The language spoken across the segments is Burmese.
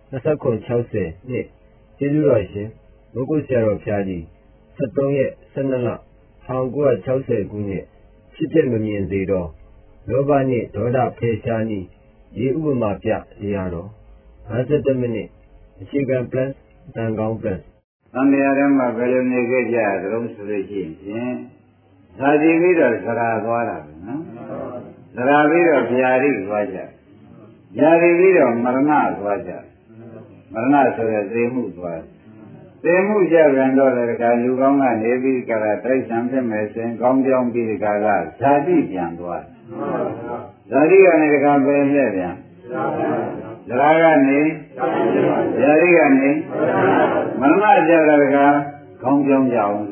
2960နှစ်ကျေးဇူးတော်ရှင်ဘုဂုဆရာတော်ဖျားကြီး73ရက်12လ1960ခုနှစ်ဖြစ်ပြမမြင်စေတော့လောဘနှင့်ဒေါသဖယ်ရှားနည်းရေဥပမာပြတရားတော်57မိနစ်အခြေခံ plus တန်ကောင်း plus သံဃာတော်မှာဘယ်လိုနေခဲ့ကြသလဲဆိုလို့ရှိရင်ဇာတိပြီးတော့ဇရာသွားတာပဲနော်ဇရာပြီးတော့ဗျာတိသွားကြဗျာတိပြီးတော့မရဏသွားကြမရဏဆိုတဲ့သေမှုသွားသေမှုကြပြန်တော့လေကလူကောင်းကနေပြီးကြတာတိဋ္ဌံဖြစ်မယ်ဆိုရင်ကောင်းကြောင်းပြီးဒီကဇာတိပြန်သွားဇာတိကနေတခါပဲလှည့်ပြန်ဇရာကနေဇာတိကနေမရဏကြတဲ့ကကောင်းကြောင်းကြအောင်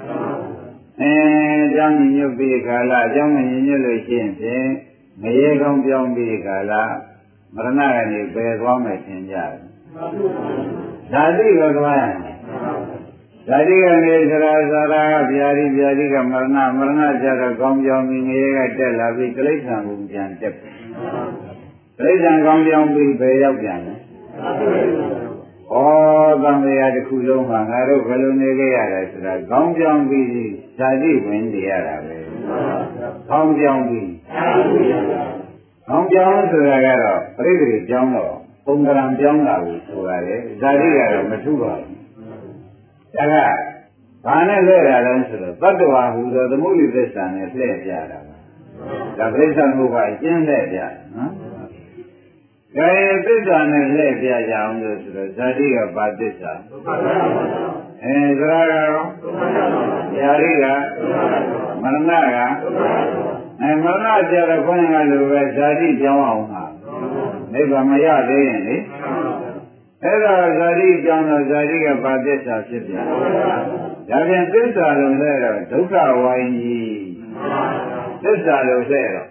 အကြောင်းညွတ်ပြီးခါလာအကြောင်းမညွတ်လို့ရှိရင်ဖြင့်ငရေကောင်းပြောင်းပြီးခါလာမရဏကနေပယ်သွားမယ်သင်ကြတယ်ဓာတိကိုသွားရမယ်ဓာတိကနေသရာသရာကဗျာတိဗျာတိကမရဏမရဏကြတော့ကောင်းပြောင်းပြီးငရေကတက်လာပြီးတိဋ္ဌံကိုပြန်တက်ပြီတိဋ္ဌံကောင်းပြောင်းပြီးပယ်ရောက်ပြန်တယ်ဩသံဃာတစ်ခုလုံးမှာငါတို့ဘယ်လိုနေကြရလဲဆိုတာကောင်းပြောင်းပြီးဇာတိဝင်နေရတာပဲကောင်းပြောင်းပြီးကောင်းပြောင်းဆိုတာကတော့ပြိတ္တိပြောင်းတော့ပုံကံပြောင်းတာကိုဆိုရတယ်ဇာတိကတော့မထူပါဘူးဒါကဘာနဲ့လဲတာလဲဆိုတော့တတ္တဝါဟူသောသမုဒိသစ္စာနဲ့လှည့်ပြတာပါဒါပြိဿမှုကအကျဉ်းလှည့်ပြနော်ဒါရင်သစ္စာနဲ့လှည့်ပြကြအောင်လို့ဆိုတော့ဇာတိကပါသစ္စာသရကတော့ယာရိကမရဏကမရဏကြတော့ခေါင်းကလိုပဲဇာတိပြောင်းအောင်ဟာနိဗ္ဗာန်မရသေးရင်လေအဲ့ဒါဇာတိပြောင်းတော့ဇာတိကပါသစ္စာဖြစ်ပြန်ဒါပြန်သစ္စာလို့လဲတော့ဒုက္ခဝိုင်းကြီးသစ္စာလို့လဲတော့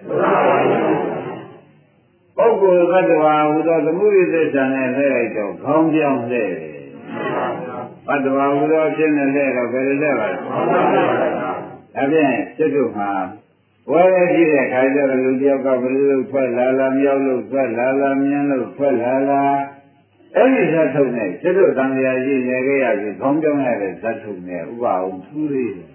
ပုဂ္ဂိုလ်သတ္တဝါဟူသောသမုဒိသစ္စာနဲ့လဲလိုက်တော့ခေါင်းပြောင်းလဲတယ်သတ္တဝါဟူသောအဖြစ်နဲ့လဲတော့ဘယ်လိုလဲပါလဲဒါဖြင့်စိတ်တို့မှာဝဲကြည့်တဲ့ခါကျတော့လူတယောက်ကဘယ်လိုလုပ်ထွက်လာလာမြောက်လို့ထွက်လာလာမြင်းလို့ထွက်လာလာအဲ့ဒီဇတ်ထုံနဲ့စိတ်တို့တန်လျာကြီးနေခဲ့ရပြီခေါင်းပြောင်းရတဲ့ဇတ်ထုံနဲ့ဥပအောင်ထူးသေးတယ်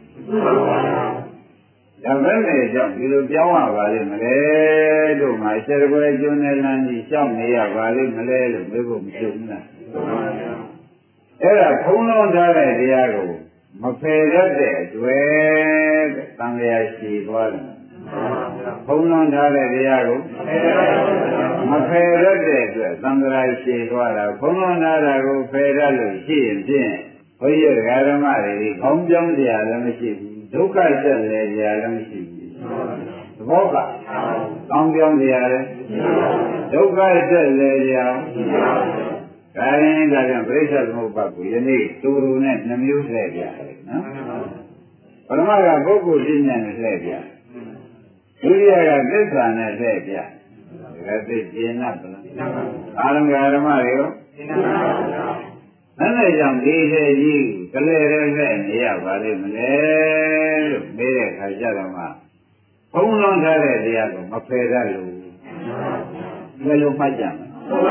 ဒါပဲနဲ့ကြောင့်ဒီလိုပြောင်းရပါလိမ့်မလဲတို့မှစေတကွယ်ကျွန်းနဲ့လမ်းကြီးရှောက်နေရပါလိမ့်မလဲလို့ပြောဖို့မဖြစ်ဘူးလားအဲ့ဒါဖုံးလုံးထားတဲ့တရားကိုမဖယ်တတ်တဲ့အတွက်တန်လျာရှိသွားတယ်ဖုံးလုံးထားတဲ့တရားကိုမဖယ်တတ်တဲ့အတွက်သံဃာရှိသွားတာဖုံးလုံးထားတာကိုဖယ်တတ်လို့ရှိရင်ဖြင့်ဘုရားဓမ္မတွေခေါင်းပြောင်းကြရလည်းမရှိဘူးဒုက္ခဆက်လေကြရလည်းမရှိဘူးသဘောကကောင်းပြောင်းကြရလည်းဒုက္ခဆက်လေကြအောင်ဒါရင်ဒါကြောင့်ပြိဿသမုပ္ပါဒ်ကိုယနေ့တူတူနဲ့နှမျိုးလှည့်ပြရတယ်နော်ပရမကပုဂ္ဂိုလ်ပြည့်ညံ့နဲ့လှည့်ပြဒုတိယကသစ္စာနဲ့လှည့်ပြဒါသိကျင်납အာရံဓမ္မတွေရောအဲ့ဒါကြောင့်ဒီတဲ့ကြီးကလေးရဲနဲ့နေရပါလိမ့်မလဲလို့မေးတဲ့အခါကျတော့မှဘုံလုံးထားတဲ့တရားကိုမဖယ်တတ်လို့ဘယ်လိုမှတ်ကြမလဲ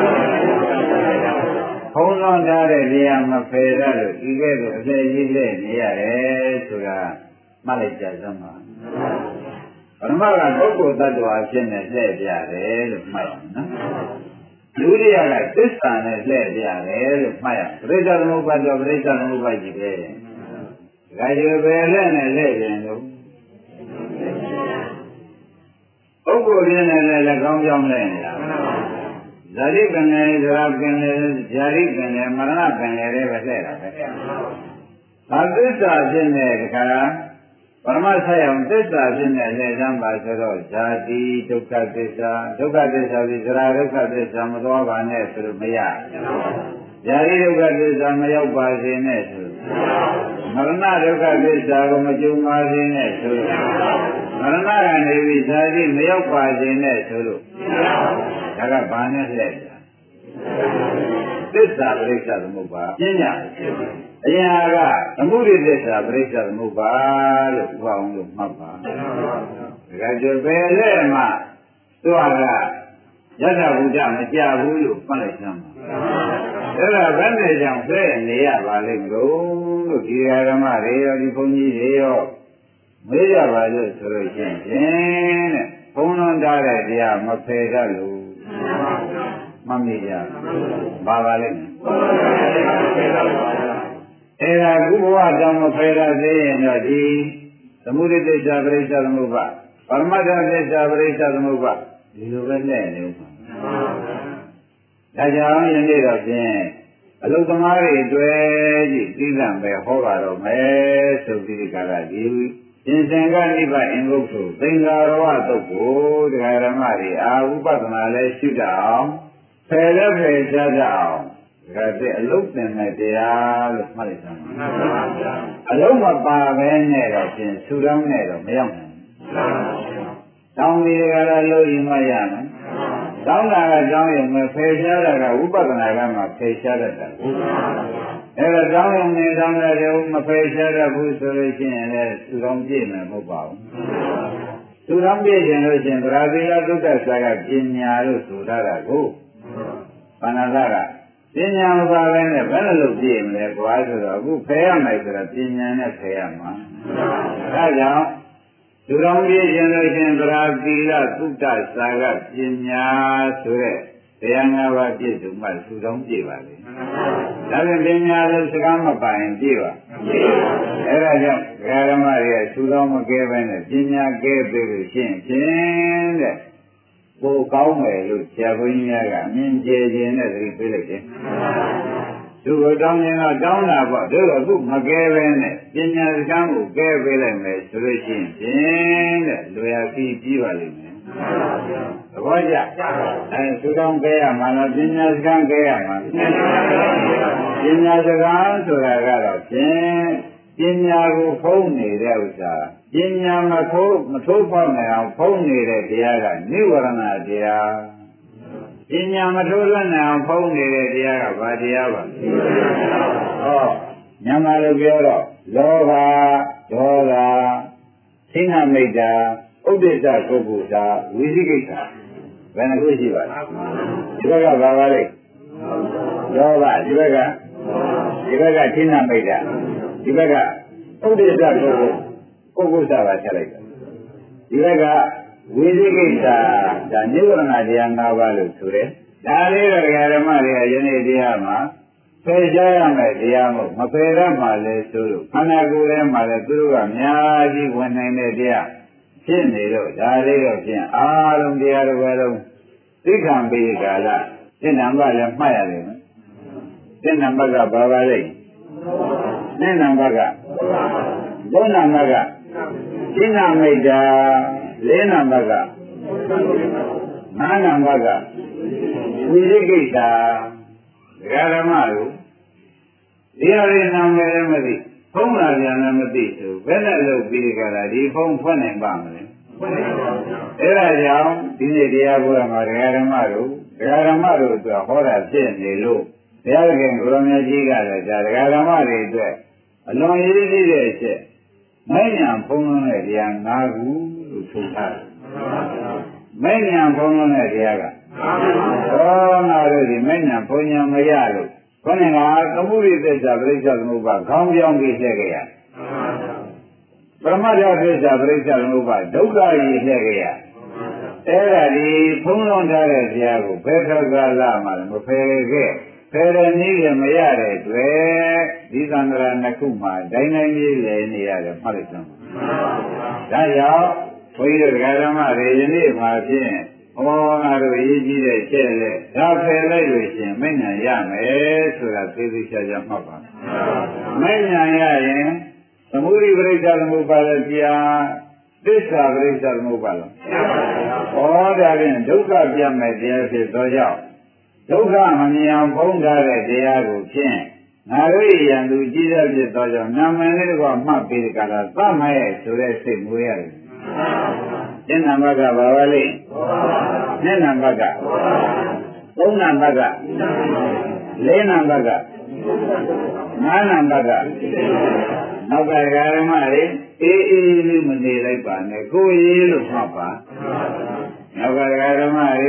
ဘုံလုံးထားတဲ့တရားမဖယ်တတ်လို့ဒီကဲ့သို့အလှည့်ကြီးနဲ့နေရတယ်ဆိုတာမှတ်လိုက်ကြစမ်းပါပရမကပုဂ္ဂိုလ်တ attva အဖြစ်နဲ့လှည့်ပြတယ်လို့မှတ်ရမယ်နော်ဒုတိယကသစ္စာနဲ့လှည့်ပြတယ်လို့မှတ်ရပရိစ္ဆသမုပ္ပါဒ်တော့ပရိစ္ဆသမုပ္ပါဒ်ကြီးပဲဒါကြွယ်ပဲလက်နဲ့လှည့်ပြန်လို့ပုဂ္ဂိုလ်ရင်းနဲ့လည်းကောင်းကြောင်းလဲနေတာဇာတိပင်လည်းဇရာပင်လည်းဇာတိပင်လည်းမရဏပင်လည်းပဲလှည့်တာပဲဒါသစ္စာဖြစ်တဲ့ခါပရမဆက်အောင်သစ္စာဖြစ်တဲ့လက်စမ်းပါဆိုတော့ဇာတိဒုက္ခသစ္စာဒုက္ခသစ္စာပြီးဇရာဒုက္ခသစ္စာမသွားပါနဲ့ဆိုလို့မရဇာတိဒုက္ခသစ္စာမရောက်ပါစေနဲ့ဆိုမရဏဒုက္ခသစ္စာကိုမကြုံပါစေနဲ့ဆိုမရဏကနေပြီးဇာတိမရောက်ပါစေနဲ့ဆိုလို့ဒါကဘာနဲ့လဲသစ္စာပရိစ္ဆသမုပ္ပါဒ်ပညာအရင်ကသမုဒိသစ္စာပရိစ္ဆသမုပ္ပါဒ်လို့ပြောအောင်လို့မှတ်ပါဒါကြွယ်ပဲလဲမှသူကယထာဘုဒ္ဓမကြဘူးလို့မှတ်လိုက်စမ်းပါအဲ့ဒါဘယ်နဲ့ကြောင့်ဆွဲနေရပါလိမ့်မလို့ဒီဓမ္မတွေရောဒီဘုန်းကြီးတွေရောမေးကြပါလို့ဆိုလို့ရှိရင်တဲ့ဘုံလွန်ထားတဲ့တရားမဖယ်တတ်လို့မမေ့ကြပါပါလိမ့်အဲ့ဒါကုဘဝတောင်မဖယ်တတ်သေးရင်တော့ဒီသမုဒိတ္တပရိစ္ဆသမုပ္ပါပရမတ္ထသစ္စာပရိစ္ဆသမုပ္ပါဒီလိုပဲနဲ့နေဦးမှာဒါကြောင့်ယနေ့တော့ဖြင့်အလုသမားတွေတွေ့ကြည့်သိလံပဲဟောပါတော့မယ်ဆိုပြီးဒီကရဒီရှင်စင်္ဂနိဗ္ဗာန်အင်္ဂုတ္တသင်္ဃာရဝတုတ်ကိုတရားဓမ္မတွေအာဝိပဿနာလဲရှုတတ်အောင်ဖယ်လဲဖယ်ရှားတတ်အောင်ဒါတဲ့အလုသင်တဲ့တရားလို့မှတ်လိုက်စမ်းပါအလုံးမပါပဲနဲ့တော့ဖြင့်ဆူတောင်းနဲ့တော့မရောက်နိုင်ဘူးတောင်းပြီးကြတော့လို့ရင်မရမယ်တောင်းတာကတောင်းရင်မဖယ်ရှားတာကဝိပဿနာကမှဖယ်ရှားတတ်တာအဲ့ဒါတောင်းရင်နေတောင်းတယ်မဖယ်ရှားတတ်ဘူးဆိုလို့ရှိရင်လည်းသူတော်ပြည့်မယ်မဟုတ်ပါဘူးသူတော်ပြည့်ခြင်းလို့ရှိရင်ဗရာဇီလသုတ္တဆာကပညာလို့ဆိုထားတာကိုပါဏာသကပညာမပါဘဲနဲ့ဘယ်လိုလုပ်ပြည့်မလဲကွာဆိုတော့အခုဖယ်ရမယ်ဆိုတော့ပညာနဲ့ဖယ်ရမှာဒါကြောင့်သူတော်ပြည့်ခြင်းလို့ရှိရင်ဗရာဇီလသုတ္တဆာကပညာဆိုတဲ့တရား၅ပါးပြည့်စုံမှသူတော်ပြည့်ပါလေဒါဖြင့်ပညာလို့စကားမပိုင်ပြည့်ပါအဲ့ဒါကြောင့်ဓမ္မတွေကသူတော်မကဲပဲနဲ့ပညာကဲပြီလို့ရှိရင်ဖြင့်တဲ့ကိုကောင်းမယ်လို့ဆရာဘုန်းကြီးများကအမြင်ကျခြင်းနဲ့သတိပေးလိုက်တယ်သူ့ကိုတောင်းရင်တော့တောင်းတာပေါ့တို့တော့အခုမကဲပဲနဲ့ပညာစကားကိုကဲပေးလိုက်မယ်ဆိုလို့ရှိရင်ဖြင့်တဲ့လွယ်ပြီးပြီးပါလိမ့်မယ်သဘောကျသူတောင်းကဲရမှာလားပညာစကားကဲရမှာပညာစကားဆိုတာကတော့ဖြင့်ပညာကိုဖုံးနေတဲ့ဥစ္စာပညာမထိုးပေါက်နိုင်အောင်ဖုံးနေတဲ့တရားကနိဝရဏတရားပညာမထိုးလွတ်နိုင်အောင်ဖုံးနေတဲ့တရားကဘာတရားပါဟောညမှာလို့ပြောတော့လောဘဒေါသသိဏမိတ်တာဥဒိစ္စကုက္ကုတာဝိသိကိစ္စဘယ်နှခုရှိပါလဲဒီဘက်ကဘာပါလဲလောဘဒီဘက်ကသိဏမိတ်တာဒီဘက်ကဥဒိစ္စကုက္ကုတာပါဆက်လိုက်တာဒီဘက်ကဝိသိကိစ္စဒါနိဝရဏတရား၅ပါးလို့ဆိုတယ်ဒါလေးတော့ဓမ္မတွေကယနေ့တရားမှာဖယ်ရှားရမယ်တရားမို့မဖယ်ရမှလည်းဆိုလို့ခန္ဓာကိုယ်ထဲမှာလည်းသူတို့ကအများကြီးဝင်နိုင်တဲ့တရားဖြစ်နေတော့ဒါလေးတော့ဖြင့်အားလုံးတရားတွေပဲလုံးသိခံပြီးကာလစိတ်နံပါတ်လည်းမှတ်ရတယ်နော်စိတ်နံပါတ်ကဘာပါလဲစိတ်နံပါတ်ကဘုံနံပါတ်ကစိတ်နံမိတ်တာလေးနံပါတ်ကနာနံပါတ်ကဝိသိကိစ္စဓမ္မတို့ဒီအရင်နာမည်လည်းမသိဖုံးလာပြန်လည်းမသိဆိုဘယ်နဲ့လုပ်ပြီးကြတာဒီဖုံးဖွင့်နိုင်ပါမလဲအဲ့ဒါကြောင့်ဒီနေ့တရားဟောမှာဓမ္မတို့အတွက်ဟောတာဖြစ်နေလို့ဘုရားခင်ကိုရမကြီးကလည်းဒါဓမ္မတွေအတွက်အလွန်ရည်ကြီးတဲ့အချက်မဉ္ဇဉ်ဖုံးလုံးတဲ့တရား၅ခုလို့ဆိုထားတယ်မဉ္ဇဉ်ဖုံးလုံးတဲ့တရားကသောနာတို့ဒီမဉ္ဇဉ်ဖုံးညာမရလို့ခொနကသမုဒိသစ္စာပရိစ္ဆသမုပ္ပါခေါင်းပြောင်းပြီးလှည့်ခဲ့ရပရမတ္ထသစ္စာပရိစ္ဆသမုပ္ပါဒုက္ခကြီးလှည့်ခဲ့ရအဲ့ဒါဒီဖုံးလုံးထားတဲ့တရားကိုဘယ်ထောက်ကလာမှလည်းမဖယ်ခဲ့ဖယ်တဲ့နည်းလည်းမရတဲ့အတွက်ဒီသံဃာနှစ်ခုမှာဒိုင်းတိုင်းကြီးလည်နေရတယ်မှတ်လိုက်စမ်းဒါကြောင့်ဘုန်းကြီးတို့ဓမ္မတွေယနေ့မှာဖြင့်ဟောငါတို့ရေးကြည့်တဲ့ချက်လက်ဒါဖယ်လိုက်လို့ရှင်မဉ္ဇဉ်ရမယ်ဆိုတာသိသိချာချာမှတ်ပါမဉ္ဇဉ်ရရင်သမုဒိပရိစ္ဆသမုပ္ပါဒတရားသစ္စာပရိစ္ဆသမုပ္ပါဒဟောဒါဖြင့်ဒုက္ခပြတ်မဲ့တရားဖြစ်သောကြောင့်ဒုက္ခမမြင်အောင်ဖုံးထားတဲ့တရားကိုဖြင့်ငါတို့ရန်သူကြီးတဲ့ဖြစ်သောကြောင့်နာမည်လေးကမှတ်ပြီးကြတာသတ်မဲ့ဆိုတဲ့စိတ်မွေးရတယ်။ဉာဏ်နံပါတ်ကဘာပါလဲ။ဉာဏ်နံပါတ်ကသုံးနံပါတ်ကလေးနံပါတ်ကငါးနံပါတ်ကနောက်ကဓမ္မတွေအေးအေးလေးမနေလိုက်ပါနဲ့ကိုယ်ရေးလို့မှတ်ပါနောက်ကဓမ္မတွေ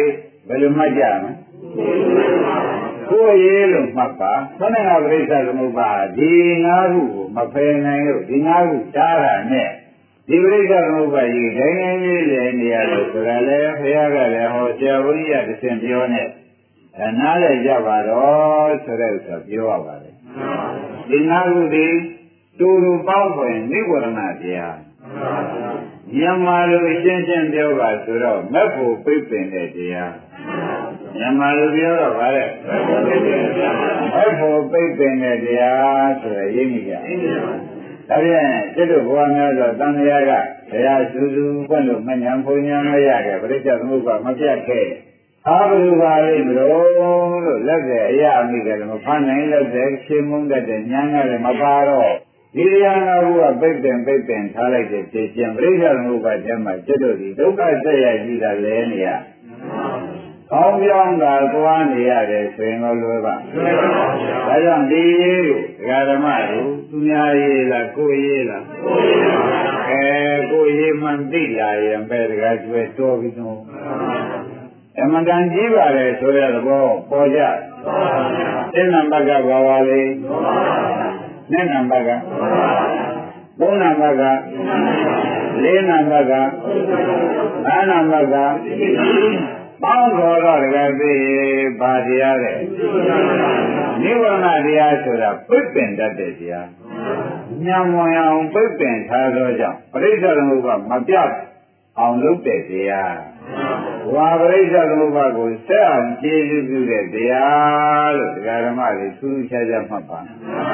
ဘယ်လိုမှတ်ကြမလဲကိုယ်ရေးလို့မှတ်ပါခဏကပရိစ္ဆေသမုပ္ပါဒီ၅ခုကိုမဖယ်နိုင်လို့ဒီ၅ခုတားတာနဲ့ဒီပရိစ္ဆေသမုပ္ပါကြီးဒိုင်းတိုင်းလေးလည်းနေရလို့ဆိုတာလေဘုရားကလည်းဟောဆရာဘုန်းကြီးကတစ်ဆင့်ပြောနေနားလည်းကြပါတော့ဆိုတဲ့ဥစ္စာပြောရပါတယ်ဒီ၅ခုဒီတူတူပေါင်းဖွယ်နိဝရဏတရားမြန်မာလိုရှင်းရှင်းပြောပါဆိုတော့မက်ဖို့ပြိပင်တဲ့တရားမြန်မာလိုပြောတော့ဗါတဲ့မက်ဖို့ပြိပင်တဲ့တရားဆိုရရင်းကြီးကြဒါပြန်စိတ်တို့ဘဝများဆိုတန်မြာကတရားစူးစူးပွင့်လို့မညာဘုံညာမရခဲ့ပြိဿသမုပ္ပါမပြတ်ခဲ့အာဘလူပါလိမ့်မလို့လက်တဲ့အရာအမိကလည်းမဖမ်းနိုင်လို့တဲ့ရှင်မုန်းတတ်တဲ့ညာကလည်းမပါတော့ဒီတရားငါးခုကပိတ်ပင်ထားလိုက်တဲ့သိကျင်ပြိဿသမုပ္ပါကျမ်းမှာစိတ်တို့ဒီဒုက္ခဆက်ရရှိတာလဲနေရကောင်းပြောင်းတာသွားနေရတယ်ဆိုရင်တော့လွယ်ပါဒါကြောင့်ဒီရေးကိုဒကာဓမ္မတို့သူများရေးလားကိုယ်ရေးလားကိုယ်ရေးမှန်သိလာရင်ပဲဒကာကျွဲတော်ပြီးတော့အမှန်တန်ကြီးပါလေဆိုတဲ့သဘောပေါ်ကြသင်္နံဘကဘာဝလေးနဲ့နံဘကသုံးနံဘကလေးနံဘကအာနံဘကပေါင်းခေါ်တော့တကယ်သိပါတရားတဲ့နိဝရဏတရားဆိုတာပိတ်ပင်တတ်တဲ့တရားညံဝင်အောင်ပိတ်ပင်ထားသောကြောင့်ပရိစ္ဆေသမုပ္ပါမပြတ်အောင်လုပ်တဲ့တရားဝါပရိစ္ဆေသမုပ္ပါကိုဆက်အောင်ကျေးဇူးပြုတဲ့တရားလို့ဒကာဓမ္မတွေသူ့ခြားခြားမှတ်ပါ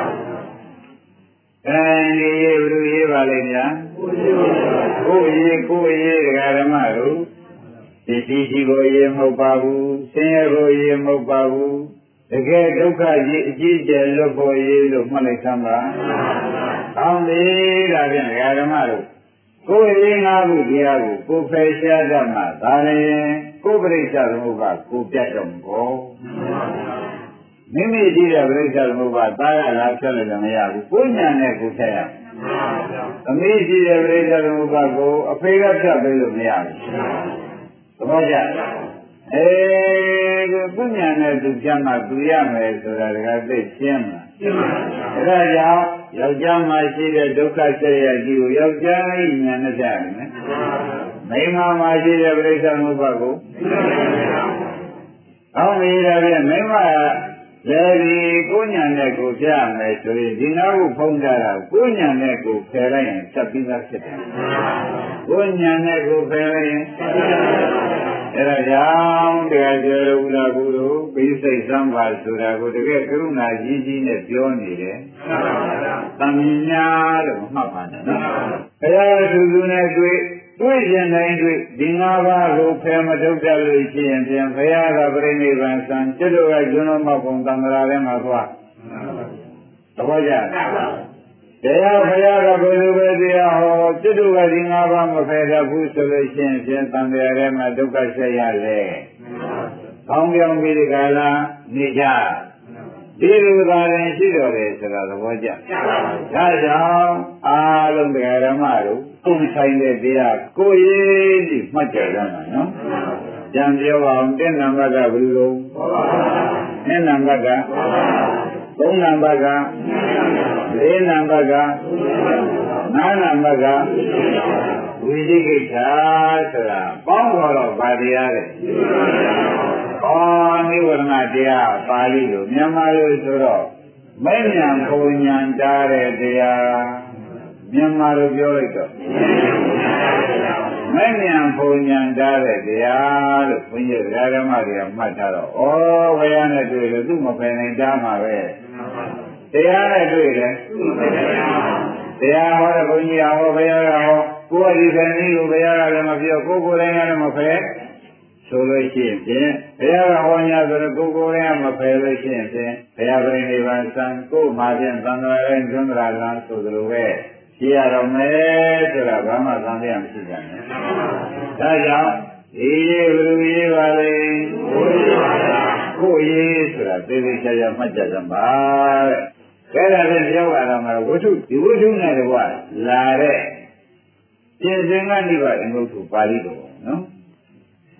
အဲဒီရေးဘုရေးပါလိမ့်များကိုယ်ရေးဒကာဓမ္မတို့ဒီရှိကိုရေးမဟုတ်ပါဘူးဆင်းရဲကိုရေးမဟုတ်ပါဘူးတကယ်ဒုက္ခကြီးအကြီးကျယ်လွတ်ဖို့ရေးလို့မှတ်လိုက်သမ်းပါကောင်းပြီဒါဖြင့်ဒကာဓမ္မတို့ကိုယ်ရေး၅ခုတရားကိုကိုယ်ဖယ်ရှားတတ်မှဒါလည်းကိုယ်ပရိစ္ဆေသမုပ္ပါကိုပြတ်တော့ဘောမိမိကြည့်တဲ့ပရိစ္ဆေသမုပ္ပါသားရလားဖြတ်လို့မရဘူးကိုယ်ညာနဲ့ကိုယ်ဖြတ်ရအမေကြည့်တဲ့ပရိစ္ဆေသမုပ္ပါကိုအဖေကဖြတ်ပေးလို့မရဘူးသဘောကျသူညာနဲ့သူဖြတ်မှသူရမယ်ဆိုတာတကယ်သိရှင်းမှာဒါကြောင့်ယောက်ျားမှရှိတဲ့ဒုက္ခဆက်ရကြီးကိုယောက်ျားဤညာနဲ့ကြရတယ်မိန်းမမှရှိတဲ့ပရိစ္ဆေသမုပ္ပါကိုအောင်းနေရတဲ့မိန်းမလည်းဒီကိုညာနဲ့ကိုဖြတ်မယ်ဆိုရင်ဒီနာကိုဖုံးကြတာကိုညာနဲ့ကိုဖယ်လိုက်ရင်ဆက်ပြီးသားဖြစ်တယ်ကိုညာနဲ့ကိုဖယ်လိုက်ရင်အဲဒါကြောင့်တရားကျေရဥလာကုတို့ပိစိတ်သံပါဆိုတာကိုတကယ်ကရုဏာကြီးကြီးနဲ့ပြောနေတယ်သံညာလို့မှတ်ပါနဲ့နော်ဘုရားသူသူနဲ့တွေ့ခြင်းတိုင်းတွေ့ဒီ၅ပါးကိုဖယ်မထုတ်တတ်လို့ရှိရင်ပြန်ဘုရားကပြိဋိဘံစံကျွတ်တို့ကကျွန်းတော်မောက်ပုံသံဃာထဲမှာသွားသဘောကျတရားဘုရားကဘယ်လိုပဲတရားဟောကျွတ်တို့ကဒီ၅ပါးမဖယ်တတ်ဘူးဆိုလို့ရှိရင်ပြန်သံဃာထဲမှာဒုက္ခဆက်ရလေကောင်းပြောင်းပြီးဒီကလာနေကြဒီလိုသာရင်ရှိတော်တယ်ဆိုတာသဘောကျဒါကြောင့်အားလုံးတရားဓမ္မတို့ကိုယ်ဆိုင်တဲ့တရားကိုယ်ရေးပြီးမှတ်ကြရမှာနော်ကြံပြောအောင်1နံပါတ်ကဘယ်လိုလဲ2နံပါတ်က3နံပါတ်က4နံပါတ်က5နံပါတ်ကဝိသိကိစ္စဆိုတာပေါင်းခေါ်တော့ဗာတရားတဲ့နိဝရဏတရားပါဠိလိုမြန်မာလိုဆိုတော့မဲ့ညာပုံညာတားတဲ့တရားမြန်မာလိုပြောလိုက်တော့မဲ့ညာပုံညာတားတဲ့တရားလို့ဘုန်းကြီးဓမ္မတွေကမှတ်ထားတော့ဩဘုရားနဲ့တွေ့လို့သူ့မပင်နိုင်တာမှာပဲတရားနဲ့တွေ့တယ်တရားဟောတဲ့ဘုန်းကြီးဟောဘုရားကဟောကိုယ်ကဒီဆန္ဒကိုဘုရားကလည်းမပြောကိုယ်တိုင်းကလည်းမဖယ်ဆိုလို့ရှိရင်ဘုရားကဟောညာဆိုတော့ကိုယ်တိုင်းကမဖယ်လို့ရှိရင်ဘုရားပြိဋိဘံစံကိုယ်မှာဖြင့်သံဃာရဲ့ကျွန်းတရာလမ်းဆိုသလိုပဲရှိရတော့မယ်ဆိုတာဘာမှသံဃာမရှိကြနဲ့ဒါကြောင့်ဒီရေးဘယ်လိုရေးပါလဲကိုယ်ရေးဆိုတာသေသေးချာချာမှတ်ကြစမ်းပါတဲ့ဒါနဲ့ပြောရတော့မှာဝိထုဒီဝိထုနဲ့တော့လာတဲ့ပြင်စင်ကနိဗ္ဗာန်အမှုထုပါဠိတော်နော်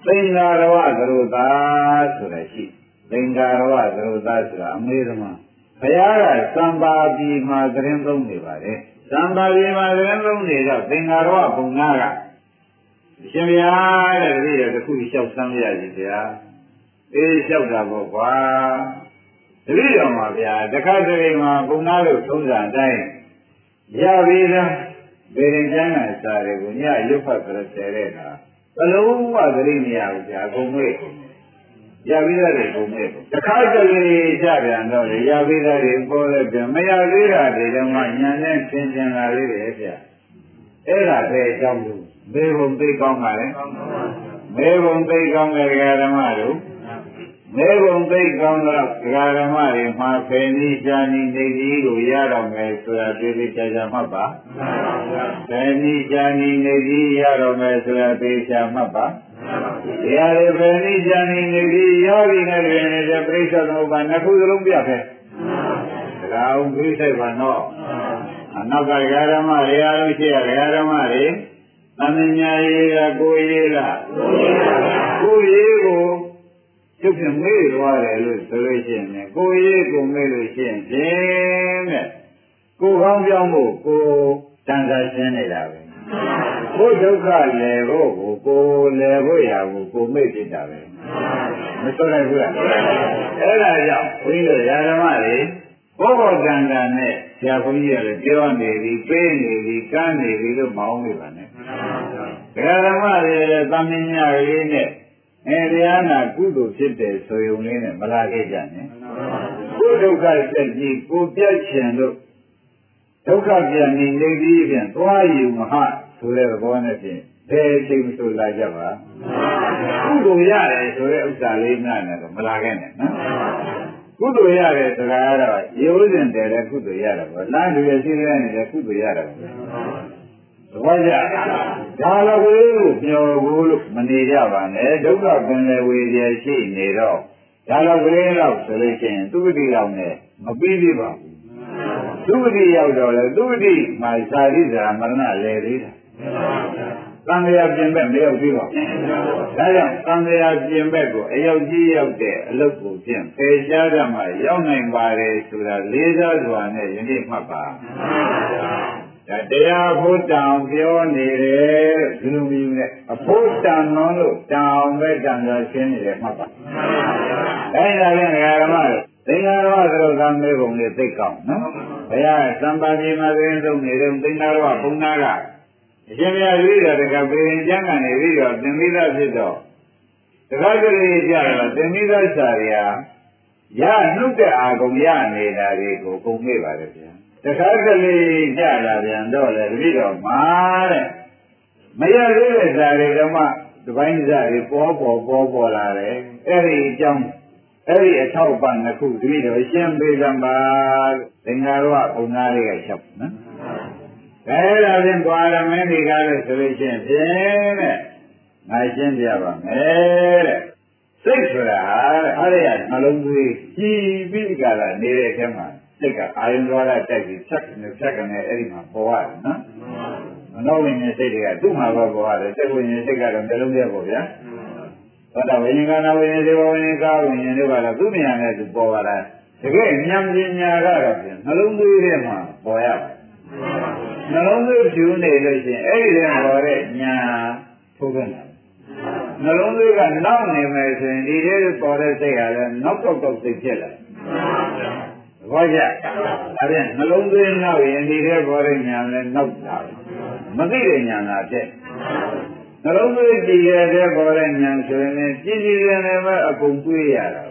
သင်္ဃာရဝသရုသာဆိုတာရှိသင်္ဃာရဝသရုသာဆိုတာအမေးသမားဘုရားကသံပါပြီမှာသတင်းသုံးနေပါတယ်သံပါပြီမှာသတင်းသုံးနေတော့သင်္ဃာရဝဘုံနာကရှင်ဗျာတဲ့တပည့်တော်တစ်ခုလျှောက်ဆမ်းရစီဗျာအေးလျှောက်တာပေါ့ကွာတပည့်တော်မှာဗျာတခါတလေမှာဘုံနာလို့သုံးစာအတိုင်းရပြီလားဗေဒင်ကျမ်းကစာတွေကိုညရုပ်ဖတ်ကြတဲ့အခါဘလုံးဝသတိမရဘူးဗျာဘုံမေ့ရပြီသားတွေဘုံမေ့တခါတလေကြပြန်တော့ရပြီသားတွေပေါ်တဲ့ပြန်မရသေးတာတွေတော့မှညံနဲ့သင်ကျင်လာလေးတယ်ဗျာအဲ့ဒါပဲအကြောင်းလို့မေဘုံသိကောင်းပါလေမေဘုံသိကောင်းတဲ့ဓမ္မတို့မေဘုံသိကောင်းတော့ဓမ္မတွေမှာဖေနီးရှားနီးနေကြီးကိုရတော့မယ်ဆိုတာသိသိချာချာမှတ်ပါဖေနီးရှားနီးနေကြီးရတော့မယ်ဆိုတာသိချာမှတ်ပါတရားတွေဖေနီးရှားနီးနေကြီးရပြီနဲ့တွင်နေတဲ့ပြိဿသမုပ္ပါနှစ်ခုစလုံးပြခဲ့ဒါအောင်ပြိဿပါတော့နောက်ကဓမ္မတွေအားလုံးရှိရဓမ္မတွေသမညာရေးကကိုရေးလားကိုရေးကိုကျုပ်ပြန်မေ့သွားတယ်လို့ဆိုလို့ရှိရင်ကိုရေးကိုမေ့လို့ရှိရင်ဖြင့်တဲ့ကိုကောင်းကြောင်းဖို့ကိုတန်ခါရှင်းနေတာပဲကိုဒုက္ခလဲဖို့ကိုလဲဖို့ရဘူးကိုမေ့ဖြစ်တာပဲမဆိုနိုင်ဘူးလားအဲ့ဒါကြောင့်ဘုန်းကြီးတို့ဓမ္မတွေဘောဘောတန်ခါနဲ့ဆရာဘုန်းကြီးကလည်းပြောနေပြီပေးနေပြီကမ်းနေပြီလို့မအောင်မိပါနဲ့ဓမ္မတွေလည်းသမင်းညာလေးနဲ့တရားနာကုသိုလ်ဖြစ်တယ်ဆိုရုံလေးနဲ့မလာခဲ့ကြနဲ့ကိုဒုက္ခဆက်ကြီးကိုပြတ်ချင်လို့ဒုက္ခပြန်နေနေပြီးပြန်သွားယူမဟာဆိုတဲ့သဘောနဲ့ဖြင့်ဘယ်အချိန်ဆိုလာကြပါကုသိုလ်ရတယ်ဆိုတဲ့ဥစ္စာလေးနဲ့တော့မလာခဲ့နဲ့နော်ကုသိုလ်ရတယ်ဆိုတာကတော့ရေဥစဉ်တယ်တဲ့ကုသိုလ်ရတယ်ပေါ့လမ်းတွေရှိနေတဲ့ကုသိုလ်ရတယ်ပေါ့သဘောကျဒါလည်းဝေးကိုမျောဘူးလို့မနေကြပါနဲ့ဒုက္ခပင်လေဝေရရှိနေတော့ဒါလည်းဝေးလောက်ဆိုလို့ရှိရင်သူပတိလောက်နဲ့မပြီးပြပါဘူးသူပတိရောက်တော့လေသူပတိမှာသာရိဇာမရဏလဲသေးတာသံဃာပြင်ဘက်မရောက်သေးပါဘူးဒါကြောင့်သံဃာပြင်ဘက်ကိုအရောက်ကြီးရောက်တဲ့အလုပ်ကိုဖြင့်ပေရှားရမှရောက်နိုင်ပါတယ်ဆိုတာလေးစားစွာနဲ့ယနေ့မှတ်ပါဒါတရားဖို့တောင်ပြောနေတယ်ဒီလိုမျိုးနဲ့အဖို့တန်လုံးလို့တောင်ပဲတန်သာရှင်းနေတယ်မှတ်ပါအဲ့ဒါလည်းဓမ္မတွေသင်္ဃာရဝသရုပ်ကမေဘုံလေးသိကောင်းနော်ဘုရားသံပါတိမှာသတင်းဆုံးနေတဲ့သင်္ဃာရဝဘုံနာကအရှင်ဘုရားရွေးတော်တကပေရင်ကျမ်းကနေပြီးတော့သင်္မိသားဖြစ်တော့တခါတလေကြတော့သင်္မိသားစာတွေဟာရနှုတ်တဲ့အာကုန်ရနေတာတွေကိုကုန်မေ့ပါတယ်ဗျာတခါတလေကြလာပြန်တော့လေတပည့်တော်မှာတဲ့မရသေးတဲ့ဇာတွေတော့မှဒီပိုင်းဇာတွေပေါ်လာတယ်အဲ့ဒီအကြောင်းအဲ့ဒီအထောက်ပံ့တစ်ခုတပည့်တော်ရှင်းပေးကြပါသင်္ဃာရဝဘုံနာလေးကချက်နော်အဲ့ဒါဖြင့်ပွာရမင်းတွေကလည်းဆိုလို့ရှိရင်ဖြင့်တဲ့ငါရှင်းပြပါမယ်တဲ့စိတ်ဆိုတာအဲ့ဒီကနှလုံးသွေးကြည်ပြီးကြလာနေတဲ့အခါမှာစိတ်ကအာယုံသွားတာတိုက်ပြီးဖြတ်ကနေအဲ့ဒီမှာပေါ်ရတယ်နော်မနောဝိညာဉ်စိတ်တွေကသူ့မှာပဲပေါ်ရတယ်စိတ်ဝိညာဉ်စိတ်ကတော့နှလုံးထဲပေါ်ဗျာသောတာဝိညာဉ်ကနာဝိညာဉ်ဒီဝိညာဉ်ကာဝိညာဉ်တွေကတော့သူ့ဉာဏ်နဲ့သူပေါ်လာတာတကယ်ဉာဏ်ပညာကတော့ဖြင့်နှလုံးသွေးထဲမှာပေါ်ရတယ်နှလုံးသွေးဖြူနေလို့ရှိရင်အဲ့ဒီထဲပေါ်တဲ့ဉာဏ်ထိုးခဲ့တယ်နှလုံးသွေးကနောက်နေမယ်ဆိုရင်ဒီထဲပေါ်တဲ့စိတ်ဟာလည်းနောက်တော့စိတ်ဖြစ်လာဘောကြအဲ့ဒါနှလုံးသွင်းနောက်ရင်ဒီထဲပေါ်တဲ့ညာလည်းနောက်လာမသိတဲ့ညာလာတဲ့နှလုံးသွင်းကြည့်ရတဲ့ပေါ်တဲ့ညာဆိုရင်ကြည်ကြည်လည်းပဲအကုန်တွေးရတာ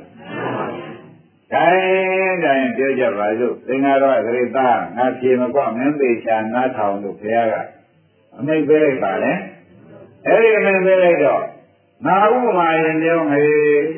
တိုင်းပြောကြပါစို့သင်္ဃာရဝသရိတာငါပြေမကွမင်းပေချာနားထောင်လို့ဘုရားကအမိတ်ပေးလိုက်ပါလေအဲ့ဒီအမိတ်ပေးလိုက်တော့ငါဥပမာရင်ပြောငယ်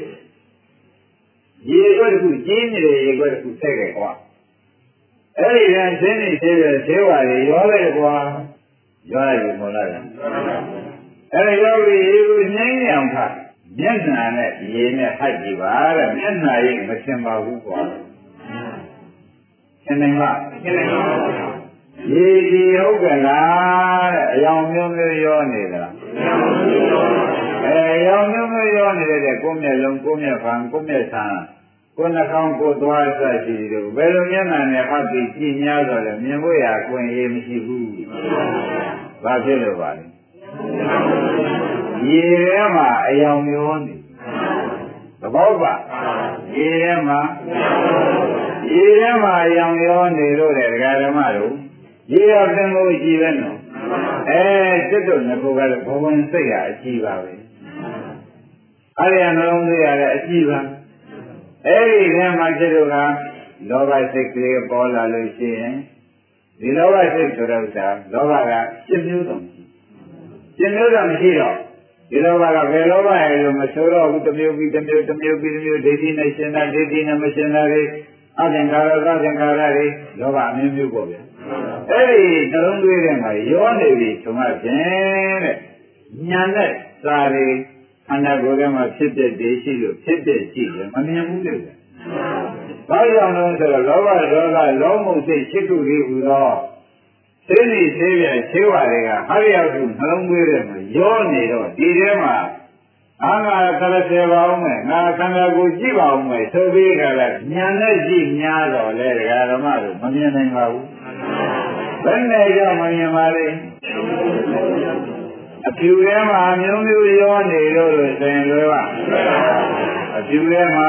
ရေခွက်တစ်ခုကြီးနေတဲ့ရေခွက်တစ်ခုထည့်ခဲ့ကွာအဲ့ဒီကရှင်းနေသေးတယ်သေးပါလေရောလိုက်ကွာရောလိုက်ပြီမဟုတ်လားအဲ့ဒီရောပြီးရေကိုနှိမ့်နေအောင်ခါမျက်နှာနဲ့ရေနဲ့ဟိုက်ကြည့်ပါတဲ့မျက်နှာရိပ်မရှင်းပါဘူးကွာရှင်းနိုင်လားရှင်းနိုင်ပါဘူးရေကြီးဟုတ်ကလားတဲ့အယောင်မျိုးမျိုးရောနေသလားရောင်မျိုးမျိုးရောနေတဲ့ကိုယ်မျက်လုံးကိုယ်မျက်ဖန်ကိုယ်မျက်ဆံကိုယ်နှာခေါင်းကိုယ်သွားစရှိတယ်ဘယ်လိုမျက်နှာနဲ့ဟပ်ပြီးကြည်များဆိုလဲမြင်ဖို့ရအခွင့်အရေးမရှိဘူးဘာဖြစ်လို့ပါလဲရေထဲမှာအယောင်မျိုးနေသဘောပါရေထဲမှာအယောင်ရောနေလို့တဲ့ဒကာဓမ္မတို့ရေရောသင်္ကိုရှိပဲနော်စစ်တို့ငကိုကတော့ဘဝစိတ်ဟာအကြည့်ပါပဲအဲ့ဒီနှလုံးသွင်းရတဲ့အကြည့်ပါအဲ့ဒီထဲမှာစစ်တို့ကလောဘစိတ်ကလေးပေါ်လာလို့ရှိရင်ဒီလောဘစိတ်ဆိုတဲ့ဥစ္စာလောဘက7မျိုးတော့7မျိုးတော့မရှိတော့ဒီလောဘကဘယ်လောဘရဲ့လို့မဆိုတော့ဘူးတစ်မျိုးပြီးတစ်မျိုးဒိဋ္ဌိနဲ့ရှင်းတာဒိဋ္ဌိနဲ့မရှင်းတာတွေအသင်္ခါရသသင်္ခါရတွေလောဘအမျိုးမျိုးပေါ့ဗျာအဲ့ဒီနှလုံးသွင်းတဲ့မှာရောနေပြီဆိုမှဖြင့်တဲ့ညာနဲ့စာတွေခန္ဓာကိုယ်ထဲမှာဖြစ်တဲ့ဒေရှိလို့ဖြစ်တဲ့ရှိတယ်မမြင်ဘူးလေဘာကြောင့်လဲဆိုတော့လောဘဒေါသလောဘစိတ်ရှိခုလေးဟူသောသိနေသေးပြခြေဝါတွေကဟာရယခုနှလုံးသွင်းတဲ့မှာရောနေတော့ဒီထဲမှာငါက30ပါအောင်မယ်ငါခန္ဓာကိုယ်ကြည့်ပါအောင်မယ်ဆိုပြီးကြလားညာနဲ့ကြည့်များတော့လေဒကာဓမ္မတို့မမြင်နိုင်ပါဘူးဘယ်နဲ့ကြောင့်မမြင်ပါလဲအဖြူထဲမှာမျိုးမျိုးရောနေလို့ဆိုရင်လွယ်ပါအဖြူထဲမှာ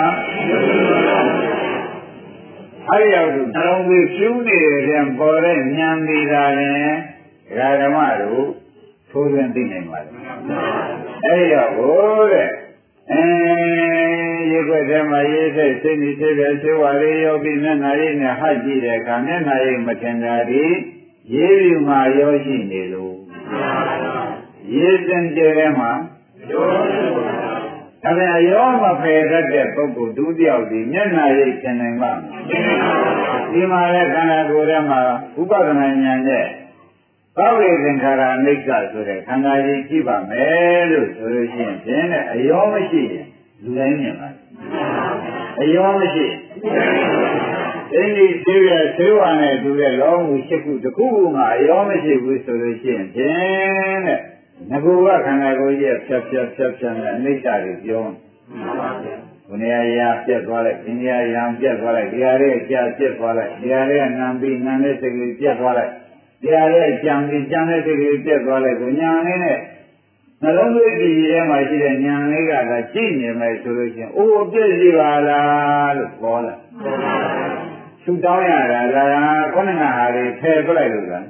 အဲ့ဒီရောက်နှလုံးသွင်းဖြူနေတဲ့ပြန်ပေါ်တဲ့ဉာဏ်ပြီးတာရင်ဒကာဓမ္မတို့ထိုးသွင်းသိနိုင်ပါလားအဲ့ဒီတော့ဟိုတဲ့ရေခွက်ထဲမှာရေးတဲ့စိတ်ကြီးသေးတဲ့သေဝါလေးရောပြီးမျက်နှာရိပ်နဲ့ဟပ်ကြည့်တဲ့အခါမျက်နှာရိပ်မထင်တာဒီရေးပြီးမှရောရှိနေလို့ရေးစင်ကြဲထဲမှာဒါပြန်ရောမဖယ်တတ်တဲ့ပုဂ္ဂိုလ်ဒုတိယဒီမျက်နှာရိပ်ထင်နိုင်ပါ့မလားဒီမှာလည်းခန္ဓာကိုယ်ထဲမှာဥပဒနာဉာဏ်နဲ့သောဝေသင်္ခါရအနိစ္စဆိုတဲ့ခန္ဓာကြီးကြည့်ပါမယ်လို့ဆိုလို့ရှိရင်ဖြင့်အယောမရှိရင်လူတိုင်းမြင်ပါအယောမရှိအင်းဒီသေးရသေးဝါနဲ့တူတဲ့လောမှုရှိခုတစ်ခုမှအယောမရှိဘူးဆိုလို့ရှိရင်ဖြင့်တဲ့ငကူကခန္ဓာကိုယ်ရဲ့ဖြတ်နဲ့အနိစ္စတွေပြောဘုနေရာပြတ်သွားလိုက်ဒီနေရာရံပြတ်သွားလိုက်ဒီဟာလေးကြာပြတ်သွားလိုက်ဒီဟာလေးကနံပြီးနံတဲ့စိတ်ကလေးပြတ်သွားလိုက်ဒီဟာလေးကြံပြီးကြံတဲ့စိတ်ကလေးပြတ်သွားလိုက်ကိုညာလေးနဲ့နှလုံးသွင်းကြည့်ရဲမှာရှိတဲ့ညာလေးကသာကြည့်နေမယ်ဆိုလို့ရှိရင်အိုးပြည့်စီပါလားလို့ပြောလာသူတောင်းရတာလားခေါင်းငါဟာတွေဖယ်ပြလိုက်လို့လား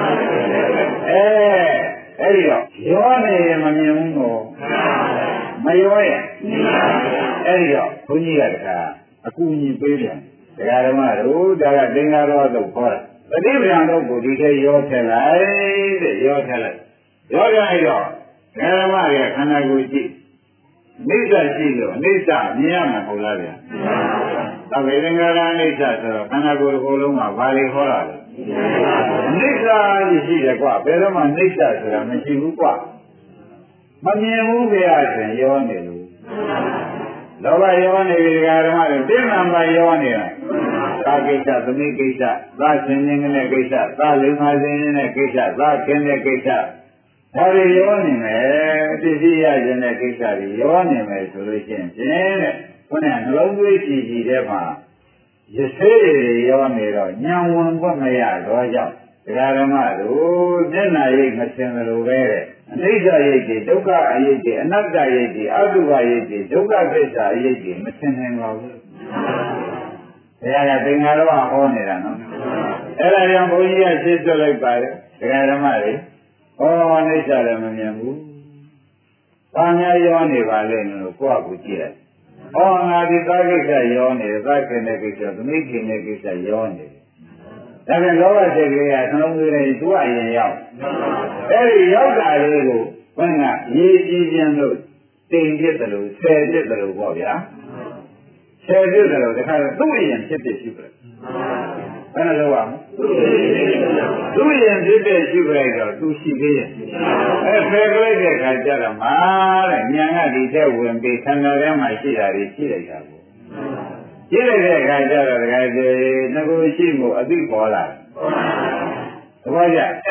အဲ့ဒီတော့ရောနေရင်မမြင်ဘူးတော့မရောရဲ့အဲ့ဒီတော့ဘုန်းကြီးကတခါအကူအညီပေးပြန်ဒကာဓမ္မတို့ဒါကသင်္ကာရောတော့ခေါ်တာပฏิပဒါတော့ကိုဒီထဲရောထက်လိုက်တဲ့ရောထက်လိုက်ရောထက်လိုက်တော့ဒကာဓမ္မရဲ့ခန္ဓာကိုယ်ကြည့်နိစ္စရှိလို့အနိစ္စမြင်ရမှာမဟုတ်လားဗျာသဗ္ဗေသင်္ခါရအနိစ္စဆိုတော့ခန္ဓာကိုယ်တစ်ခုလုံးမှာဘာတွေခေါ်တာလဲနိစ္စရှိတယ်ကွာဘယ်တော့မှနိစ္စဆိုတာမရှိဘူးကွာမမြင်ဘူးကြရရင်ရောနေလို့လောဘရောနေပြီဒကာဓမ္မတွေပြင်းမှန်ပါရောနေတာသာကိစ္စသမီးကိစ္စသာရှင်ခြင်းနဲ့ကိစ္စသာလိမ္မာခြင်းနဲ့ကိစ္စသာခင်းတဲ့ကိစ္စဒါတွေရောနေမယ်ပစ္စည်းရခြင်းတဲ့ကိစ္စတွေရောနေမယ်ဆိုလို့ရှိရင်ဖြင့်တဲ့ခုနကနှလုံးသွေးကြည်ကြည်တဲ့မှာရစေးတွေရောနေတော့ညံဝင်ဖို့မရတော့ကြောင့်ဒကာဓမ္မတို့မျက်နှာရိပ်မစင်လို့ပဲတဲ့အနိစ္စရိပ်တွေဒုက္ခအရိပ်တွေအနတ္တရိပ်တွေအတုပရိပ်တွေဒုက္ခသစ္စာရိပ်တွေမစင်နိုင်ပါဘူး။ဒါကသင်္ခါရဟောနေတာနော်။အဲ့ဒါကြောင့်ဘုန်းကြီးကရှင်းပြလိုက်ပါတယ်ဒကာဓမ္မတွေဟောအနိစ္စလည်းမမြင်ဘူး။ဘာများရောနေပါလဲလို့ကိုယ့်အကူကြည့်လိုက်။ဟောငါဒီသာကိစ္စရောနေတယ်သာခင်တဲ့ကိစ္စသမီးခင်တဲ့ကိစ္စရောနေတယ်ဒါပြန်လောဘစိတ်ကလေးကနှလုံးသွင်းနေသူကအရင်ရောက်အဲ့ဒီရောက်တာလေးကိုဘယ်ကရေးကြည့်ခြင်းလို့တင်ပြတယ်လို့ဆယ်ပြတယ်လို့ပေါ့ဗျာဆယ်ပြတယ်လို့တခါသူ့အရင်ဖြစ်ဖြစ်ရှိတယ်ဘယ်လိုလုပ်ရမလဲသူ့အရင်ဖြစ်ဖြစ်ရှိလိုက်တော့သူရှိသေးရဲ့ဆယ်ကလေးတဲ့ခါကျတော့မှာတဲ့ဉာဏ်ကဒီထဲဝင်ပြီးခန္ဓာထဲမှာရှိတာတွေရှိလိုက်တာပေါ့ကြည့်လိုက်တဲ့အခါကျတော့တခါကျငကိုရှိမှုအသိပေါ်လာသဘောကျ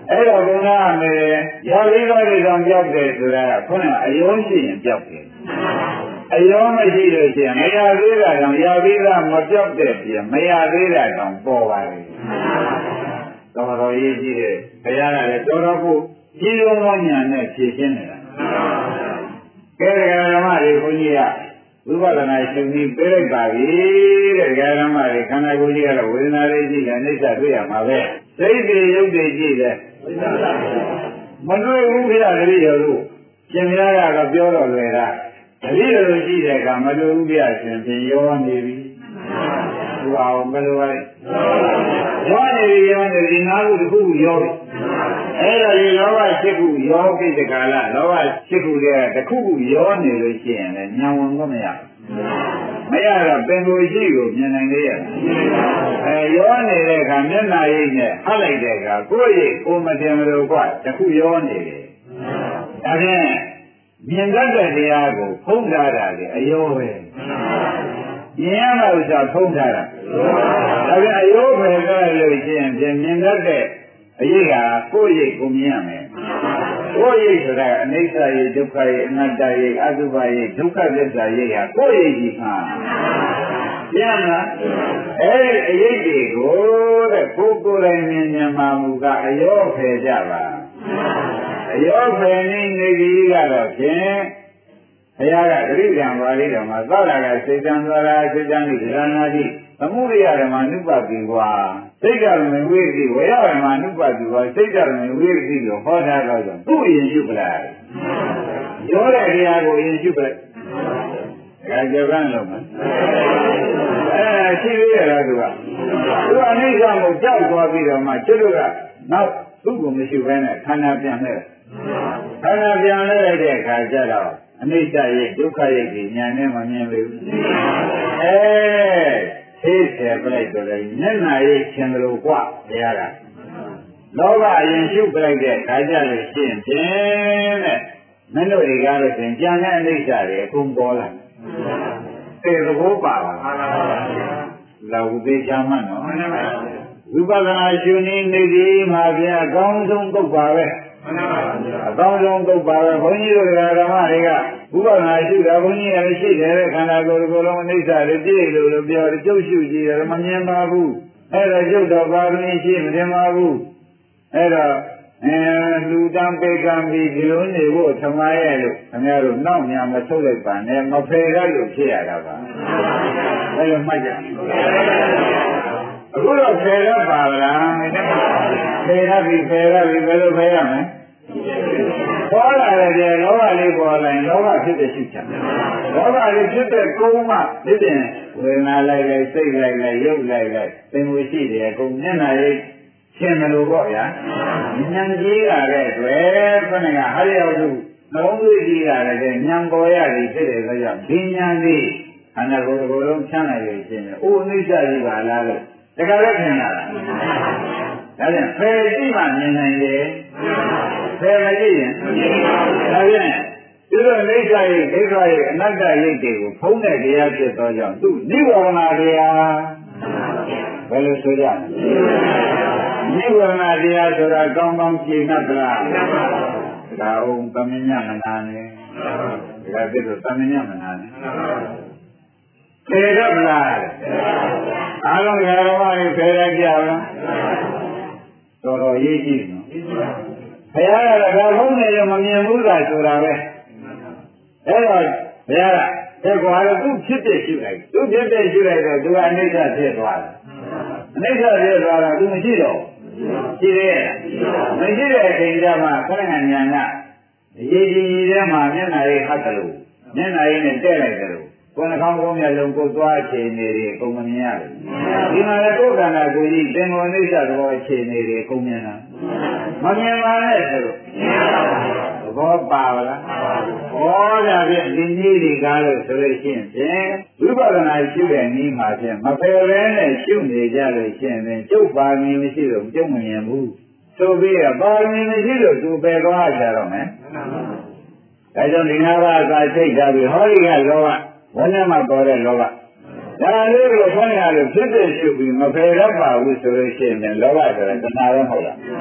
အဲ့တော့ဘုရားအမေရာဘိသောတွေကြောင့်ပြောက်တယ်ဆိုတာကခုနကအယောရှိရင်ပြောက်တယ်အယောမရှိလို့ရှိရင်မရသေးတာကြောင့်ရာဘိသောမပြောက်တဲ့ပြင်မရသေးတာကြောင့်ပေါ်ပါလေတော်ရေးကြည့်တယ်ဘုရားကလည်းတော်တော်ကိုကြီးလုံးသောဉာဏ်နဲ့ဖြည့်ရှင်းနေတာကဲဓမ္မတွေဘုန်းကြီးကဝိပဿနာရှင်ပြီးပြလိုက်ပါပြီတဲ့ဓမ္မတွေခန္ဓာကိုယ်ကြီးကတော့ဝေဒနာတွေကြည့်တယ်အိဋ္ဌတွေ့ရမှာပဲစိတ်တွေရုပ်တွေကြည့်တယ်မတွေ့ဘူးပြရတတိတော်တို့ရှင်များကတော့ပြောတော့လွယ်တာတတိတော်ရှိတဲ့အခါမတွေ့ဘူးပြရှင်ဖြင့်ရောနေပြီသူအောင်ဘယ်လိုလဲရောနေဒီငါးခုတစ်ခုရောပြီအဲ့ဒါဒီလောဘ7ခုရောကိစ္စကာလလောဘ7ခုတည်းကတစ်ခုခုရောနေလို့ရှိရင်လည်းဉာဏ်ဝင်တော့မရမရတော့ပင်ကိုရှိကိုမြင်နိုင်လေရတယ်ရောနေတဲ့အခါမျက်နာရိပ်နဲ့ဟပ်လိုက်တဲ့အခါကိုယ့်ရိပ်ကိုမတင်လို့ကွာတစ်ခုရောနေတယ်ဒါဖြင့်မြင်တတ်တဲ့တရားကိုဖုံးထားတာလေအယောပဲမြင်ရမှာဥစ္စာဖုံးထားတာဒါဖြင့်အယောပဲဆိုလို့ရှိရင်မြင်တတ်တဲ့အရေးကကိုယ့်ရိပ်ကိုမြင်ရမယ်ကိုယ့်ရိပ်ဆိုတာအနိစ္စရိပ်ဒုက္ခရိပ်အနတ္တရိပ်အတုပရိပ်ဒုက္ခသစ္စာရိပ်ဟာကိုယ့်ရိပ်ကြီးမှာပြမလားအဲ့ဒီအရေးတွေကိုတဲ့ကိုယ်ကိုယ်တိုင်မြင်မြင်မှမူကအယောဖယ်ကြပါအယောဖယ်နေကြီးကတော့ဖြင့်ဘုရားကတတိယံပါဠိတော်မှာသောတာကစေတံသောတာစေတံဤဒရဏာတိသမုဒိယဓမ္မနုပတိဝါစိတ်ကမဝိသိဝေယဓမ္မနုပတိဝါစိတ်ကမဝိသိလို့ဟောထားတော့ဆိုသူ့အရင်ရှုပလိုက်ရောတဲ့တရားကိုအရင်ရှုပလိုက်ဒါကြောင့်လုံးမှာရှိသေးရတာသူကအနိစ္စကိုကြောက်သွားပြီးတော့မှကျွတ်ကနောက်သူ့ကိုမရှိဘဲနဲ့ခန္ဓာပြန်လဲခန္ဓာပြန်လဲလိုက်တဲ့အခါကျတော့အနိစ္စရဲ့ဒုက္ခရဲ့ဉာဏ်နဲ့မမြင်ဘူးသိစေပြလိုက်တော့လေမျက်နာရဲ့ရှင်လို့กว่าတရားကလောဘအရင်ရှုပလိုက်တဲ့ခါကြလို့ရှင်းဖြင့်တဲ့မင်းတို့တွေကားလို့ရှင်ကြံတဲ့အနိစ္စတွေအကုန်ပေါ်လာတဲ့သဘောပါပါလာဝိသေချာမှနော်ဝိပဿနာရှင်နေဒီမှာပြအကောင်းဆုံးပုဂ္ဂပါပဲအကောင်းဆုံးပုဂ္ဂပါပဲဘုန်းကြီးတို့ဓမ္မတွေကဝိပဿနာရှုတာဘုန်းကြီးကလည်းရှိတယ်ခန္ဓာကိုယ်ကိုယ်လုံးအနိစ္စတွေပြည့်လို့ပြောတယ်ကျုပ်ရှုကြည့်တယ်မမြင်ပါဘူးအဲ့ဒါကျုပ်တော့ပါမင်းရှိမမြင်ပါဘူးအဲ့တော့လူတန်းပေကံပြီးဒီလိုနေဖို့ထမရဲ့လို့ခင်ဗျားတို့နောက်ညာမထုတ်လိုက်ပါနဲ့မဖယ်ရလို့ဖြစ်ရတာပါအဲ့လိုမှတ်ကြအခုတော့ဖယ်ရပါလားဖယ်ရပြီဘယ်လိုဖယ်ရမလဲပေါ်လာတဲ့လောဘလေးပေါ်လာရင်လောဘဖြစ်တဲ့ရှိချင်လောဘလေးဖြစ်တဲ့ကုန်းမှဖြစ်တဲ့ဝေဒနာလိုက်စိတ်လိုက်ရုပ်လိုက်သင်္ကိုရှိတယ်ကုန်းမျက်နှာရေးရှင်းမလို့ပေါ့ဗျာဉာဏ်ကြီးရတဲ့အတွက်ခဏကဟာရရောက်သူနှလုံးသွေးကြီးရတဲ့ဉာဏ်ပေါ်ရသည်ဖြစ်တဲ့အတွက်ကြောင့်ဒီဉာဏ်လေးခန္ဓာကိုယ်တစ်ခုလုံးချမ်းသာရခြင်းနဲ့အိုးအနိစ္စကြီးပါလားလို့တခါလည်းခင်ရတာဒါဖြင့်ဖယ်ကြည့်မှမြင်နိုင်တယ်ဖယ်မကြည့်ရင်ဒါဖြင့်ဒီလိုအိဋ္ဌရဲ့ဒိဋ္ဌရဲ့အနတ္တရိပ်တွေကိုဖုံးတဲ့တရားဖြစ်သောကြောင့်သူနိဝရဏတရားဘယ်လိုဆိုကြနိဝရဏတရားဆိုတာကောင်းကောင်းရှင်းတတ်လားဒါအောင်သမညမနာနဲ့ဒါပြည့်လို့သမညမနာနဲ့သေရမလားအားလုံးဓမ္မတွေဖယ်ရကြလားတော်တော်ရေးကြည့်နော်ဘုရားကဒါဘုန်းနဲ့ရမမြင်ဘူးလားဆိုတာပဲအဲ့တော့ဘုရားကတဲ့ကွာတော့သူဖြစ်တဲ့ရှုလိုက်သူဖြစ်တဲ့ရှုလိုက်တော့သူကအနိစ္စဖြစ်သွားတယ်အနိစ္စဖြစ်သွားတော့သူမရှိတော့ရှိသေးရဲ့မရှိတဲ့အချိန်ကျမှခဏဉာဏ်ကအရေးကြီးထဲမှာမျက်နှာရေးဟတ်တယ်လို့မျက်နှာရေးနဲ့တဲ့လိုက်တယ်လို့ကိုယ်နှကောင်းကုန်းမျက်လုံးကိုသွားအခြေအနေတွေအကုန်မမြင်ရဘူးဒီမှာလည်းကိုယ်ခန္ဓာကိုယ်ကြီးသင်္ဘောအိဋ္ဌသဘောအခြေအနေတွေအကုန်မြင်တာမမြင်ပါနဲ့ဆိုလို့သဘောပါလားဟောတာဖြင့်ဒီနည်းတွေကားလို့ဆိုလို့ရှိရင်ဝိပဿနာရှုတဲ့နည်းမှာဖြင့်မဖယ်ဘဲနဲ့ရှုနေကြလို့ရှိရင်ကျုပ်ပါမီမရှိလို့ကျုပ်မမြင်ဘူးဆိုပြီးတော့ပါမီမရှိလို့သူပယ်သွားကြတော့မယ်ဒါကြောင့်ဒီငါးပါးအစာချိတ်ထားပြီးဟောဒီကလောဘဘယ်နဲ့မှပေါ်တဲ့လောဘဒါလေးကိုခေါင်းရလို့ဖြစ်တဲ့ရှုပြီးမဖယ်ရပါဘူးဆိုလို့ရှိရင်လောဘဆိုတာတဏှာပဲဟုတ်လား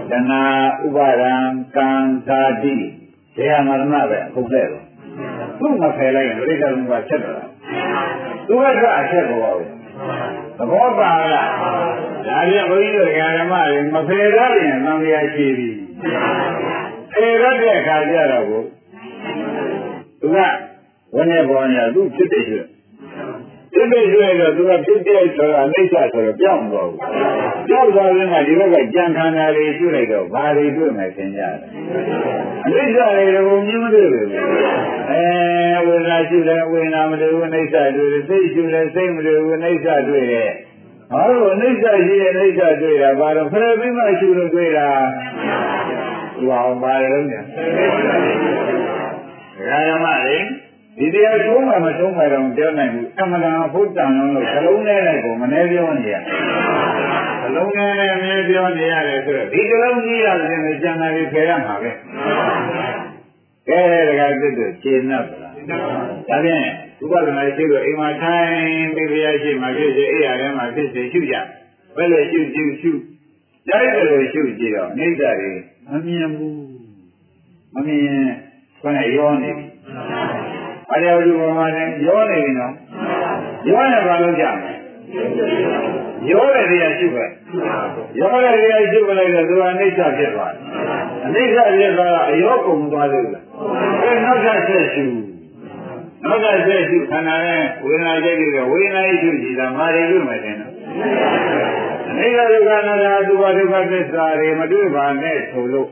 တဏှာဥပါဒံကံသာတိဇေယမရဏပဲဟုတ်တယ်သူ့မဖယ်လိုက်ရင်ပြိဿလုံးကချက်တော့သူကအချက်ပေါ်ဘူးသဘောပါလားဒါပြန်ဘုန်းကြီးတို့ဓမ္မတွေမဖယ်တော့ရင်သံဃာရှိပြီဖယ်ရတဲ့အခါကျတော့ကိုသူကဝန်းနေပေါ်နေသူဖြစ်တဲ့ရွှေဖြစ်တဲ့ရွှေတော့သူကဖြစ်တဲ့ဆိုတာအိဋ္ဌဆိုတော့ပြောင်းသွားဘူးပြောင်းသွားရင်ကဒီဘက်ကကြံခန္ဓာတွေကျွလိုက်တော့ဘာတွေတွေ့မှသင်ကြတယ်အိဋ္ဌတွေကိုမြင်မတွေ့ဘူးဝေဒနာရှိတယ်ဝေဒနာမတွေ့ဘူးအိဋ္ဌတွေ့တယ်စိတ်ရှိတယ်စိတ်မတွေ့ဘူးအိဋ္ဌတွေ့တယ်ဟောလို့အိဋ္ဌရှိတယ်အိဋ္ဌတွေ့တာဘာလို့ဖယ်ပြီးမှရှိလို့တွေ့တာဟောပါလို့ညဓမ္မတွေဒီတရားသုံးမှမသုံးမှတော့ပြောနိုင်ဘူးအမှန်တရားဘုဒ္ဓံလို့ခလုံးနဲ့လိုက်ကိုမနှဲပြောနေရခလုံးနဲ့အမြဲပြောနေရတယ်ဆိုတော့ဒီခလုံးကြီးရတယ်နဲ့ကျန်တာတွေဖယ်ရမှာပဲကဲတကယ်သိတော့ရှင်းတော့လားဒါဖြင့်ဥပဒနာရှိလို့အိမ်မှာထိုင်ပြီးဘုရားရှိမှဖြစ်စေအိယာထဲမှာဖြစ်စေရှုကြဘယ်လိုရှုတိုက်တယ်လို့ရှုကြည့်တော့အိဋ္ဌတွေမမြင်ဘူးမမြင်ခဏရောနေပြီအရေလူပေါ်မှာလည်းရောနေပြီနော်ရောနေပါလို့ကြမယ်ရောတဲ့တရားရှိပဲရောတဲ့တရားရှိပလိုက်တော့သူကအနိစ္စဖြစ်သွားတယ်အနိစ္စဖြစ်သွားတော့အရောကုန်သွားလို့လားအဲနောက်ထပ်ဆက်ရှုနောက်ထပ်ဆက်ရှုခန္ဓာနဲ့ဝေဒနာကြိတ်ပြီးတော့ဝေဒနာရှုကြည့်တာမာရီလို့မယ်တဲ့နော်အနိစ္စဒုက္ခအနတ္တဒုက္ခဒုက္ခသစ္စာတွေမတွေ့ပါနဲ့ဆိုလို့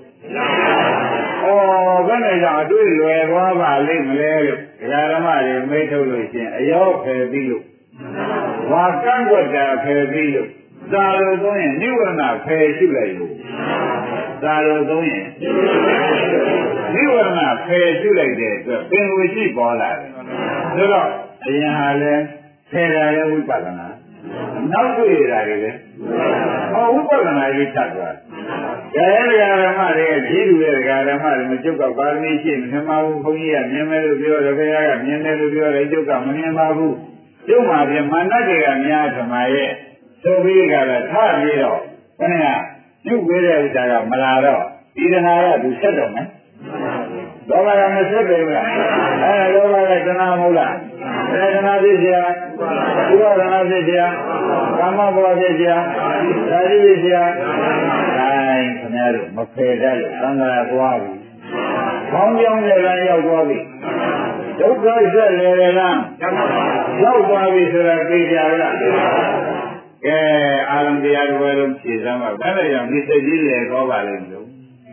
ဘယ်နဲ့ကြောင့်အတွေ့လွယ်သွားပါလိမ့်မလဲလို့ဓမ္မတွေမေးထုတ်လို့ရှင်အယောဖယ်ပြီးလို့ဝါကန့်ွက်တာဖယ်ပြီးလို့သာလို့သုံးရင်နိဝရဏဖယ်ရှုလိုက်လို့သာလို့သုံးရင်နိဝရဏဖယ်ရှုလိုက်တဲ့အတွက်ပင်ကိုရှိပေါ်လာတယ်ဆိုတော့အရင်ဟာလဲဖယ်တာလဲဝိပဿနာနောက်တွေ့ရတာတွေလဲဝိပဿနာကြီးထပ်သွားတယ်ဓမ္မတွေကြီးလူတဲ့ဓမ္မတွေမကျုပ်ကပါရမီရှိမထင်ပါဘူးဘုန်းကြီးကမြင်မယ်လို့ပြောတယ်ဘုရားကမြင်တယ်လို့ပြောတယ်ကျုပ်ကမမြင်ပါဘူးကျုပ်မှာပြင်မာနတွေကများဓမ္မရဲ့သို့ပြီးကလည်းထပြီးတော့ခဏပြုတ်ပေးတဲ့ဥစ္စာကမလာတော့ဒီတဏှာကသူဆက်တော့မယ်လောဘကမဆက်တယ်ဗျလောဘကတဏှာမဟုတ်လားတဏှာဖြစ်เสียဥပါဒနာဖြစ်เสียကာမဘဝဖြစ်เสียဓာတိဖြစ်เสียခင်ဗျားတို့မဖယ်တတ်လို့သံဃာသွားပြီ။ခေါင်းကြောင်းလည်းရောက်သွားပြီ။ဒုက္ခဆက်လည်းလားရောက်သွားပြီဆိုတာသိကြလား။ကဲအာရုံတရားတွေလုံးဖြည့်စမ်းပါဘယ်လိုကြောင့်ဒီစိတ်ကြီးလည်းခေါ်ပါလိမ့်မလို့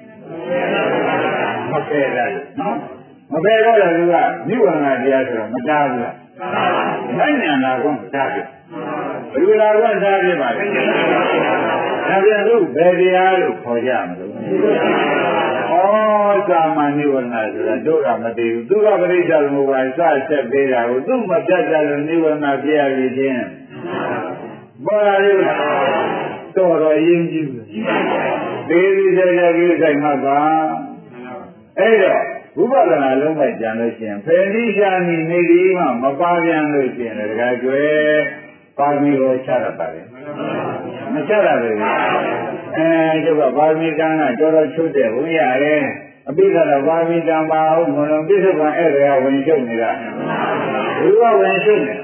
မဖယ်တတ်လို့နော်မဖယ်တော့လည်းသူကနိဝရဏတရားဆိုတော့မတားဘူးလား။နိုင်ညာလာကောမတားဘူး။ဘယ်လိုလာကောတားပြပါလဲ။ဒါပြန်လို့ဘယ်တရားလို့ခေါ်ကြမလို့သာမန်နိဝရဏဆိုတာတို့ကမသိဘူးသူကပရိစ္ဆေသမုပ္ပါဒ်စဆက်ပေးတာကိုသူ့မပြတ်ကြလို့နိဝရဏပြရပြီချင်းပေါ်လာလို့တော်တော်ရင်းကြီးတယ်ဒီဒီကြကြကြီးဆိုင်မှာပါအဲ့တော့ဝိပဿနာလုံးဝကြံလို့ရှိရင်ဖယ်လိရှာနိနေဒီမှမပါပြန်လို့ရှိရင်တခါကျွဲပါရမီကိုချရတာလေမချရဘူးကျုပ်ကပါရမီကံကတော်တော်ချုပ်တယ်ဘုရားရဲ့အပိဓာတော့ပါရမီကံပါဟုတ်မလို့ပြစ္ဆုတ်ကဧည့်ရဝင်ချုပ်နေတာဘုရားဝင်ချုပ်နေဧ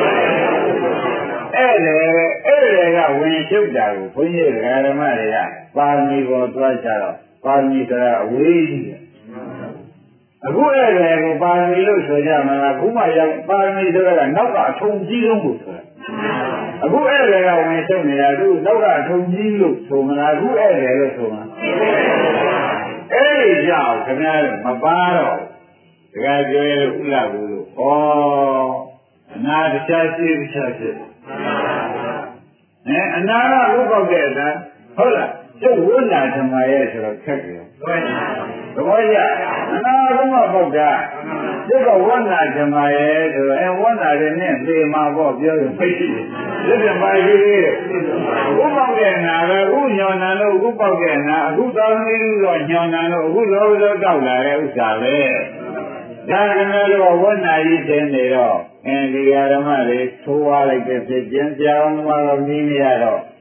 ည့်ရကဝင်ချုပ်တာကိုဘုန်းကြီးဓမ္မတွေကပါရမီကိုသွားကြတော့ပါရမီဆိုတာအဝေးကြီးတယ်အခုဧည့်ရကိုပါရမီလို့ဆိုကြမှာလားခုမှရောက်ပါရမီဆိုတာကနောက်ကအထုံကြီးဆုံးကိုဆိုတာအခုဧည့်ရကဝင်ချုပ်နေတာသူနောက်ကအထုံကြီးလို့ဆိုမလားအခုဧည့်ရလို့ဆိုမှာအဲ့ဒီကြောင့်ခင်ဗျားတို့မပါတော့တခါပြောရလို့ဥလာဘူးလို့ဩအနာတခြားရှိတခြားရှိအနာကဘုပောက်တဲ့အတိုင်းဟုတ်လားကျုပ်ဝိညာဉ်ဓမ္မရဲ့ဆိုတော့ခက်တယ်သဘောကျအနာကမှပောက်တာကျုပ်ကဝိညာဉ်ဓမ္မရဲ့ဆိုတော့ဝိညာဉ်တွေနဲ့သေမှာပေါ့ပြောရင်ဖိတ်ရှိတယ်လက်ပြန်ပါရှိသေးတယ်ဥပောက်တဲ့နာပဲဥညောဏလို့ဥပောက်တဲ့နာအခုတောင်းနေလို့တော့ညောဏလို့အခုလောလောတောက်လာတဲ့ဥစ္စာပဲဒါကလည်းတော့ဝိညာဉ်ကြီးတင်နေတော့ဒီဓမ္မတွေထိုးသွားလိုက်တဲ့ဖြစ်ကျင်းပြောင်းသွားတော့ပြီးနေရတော့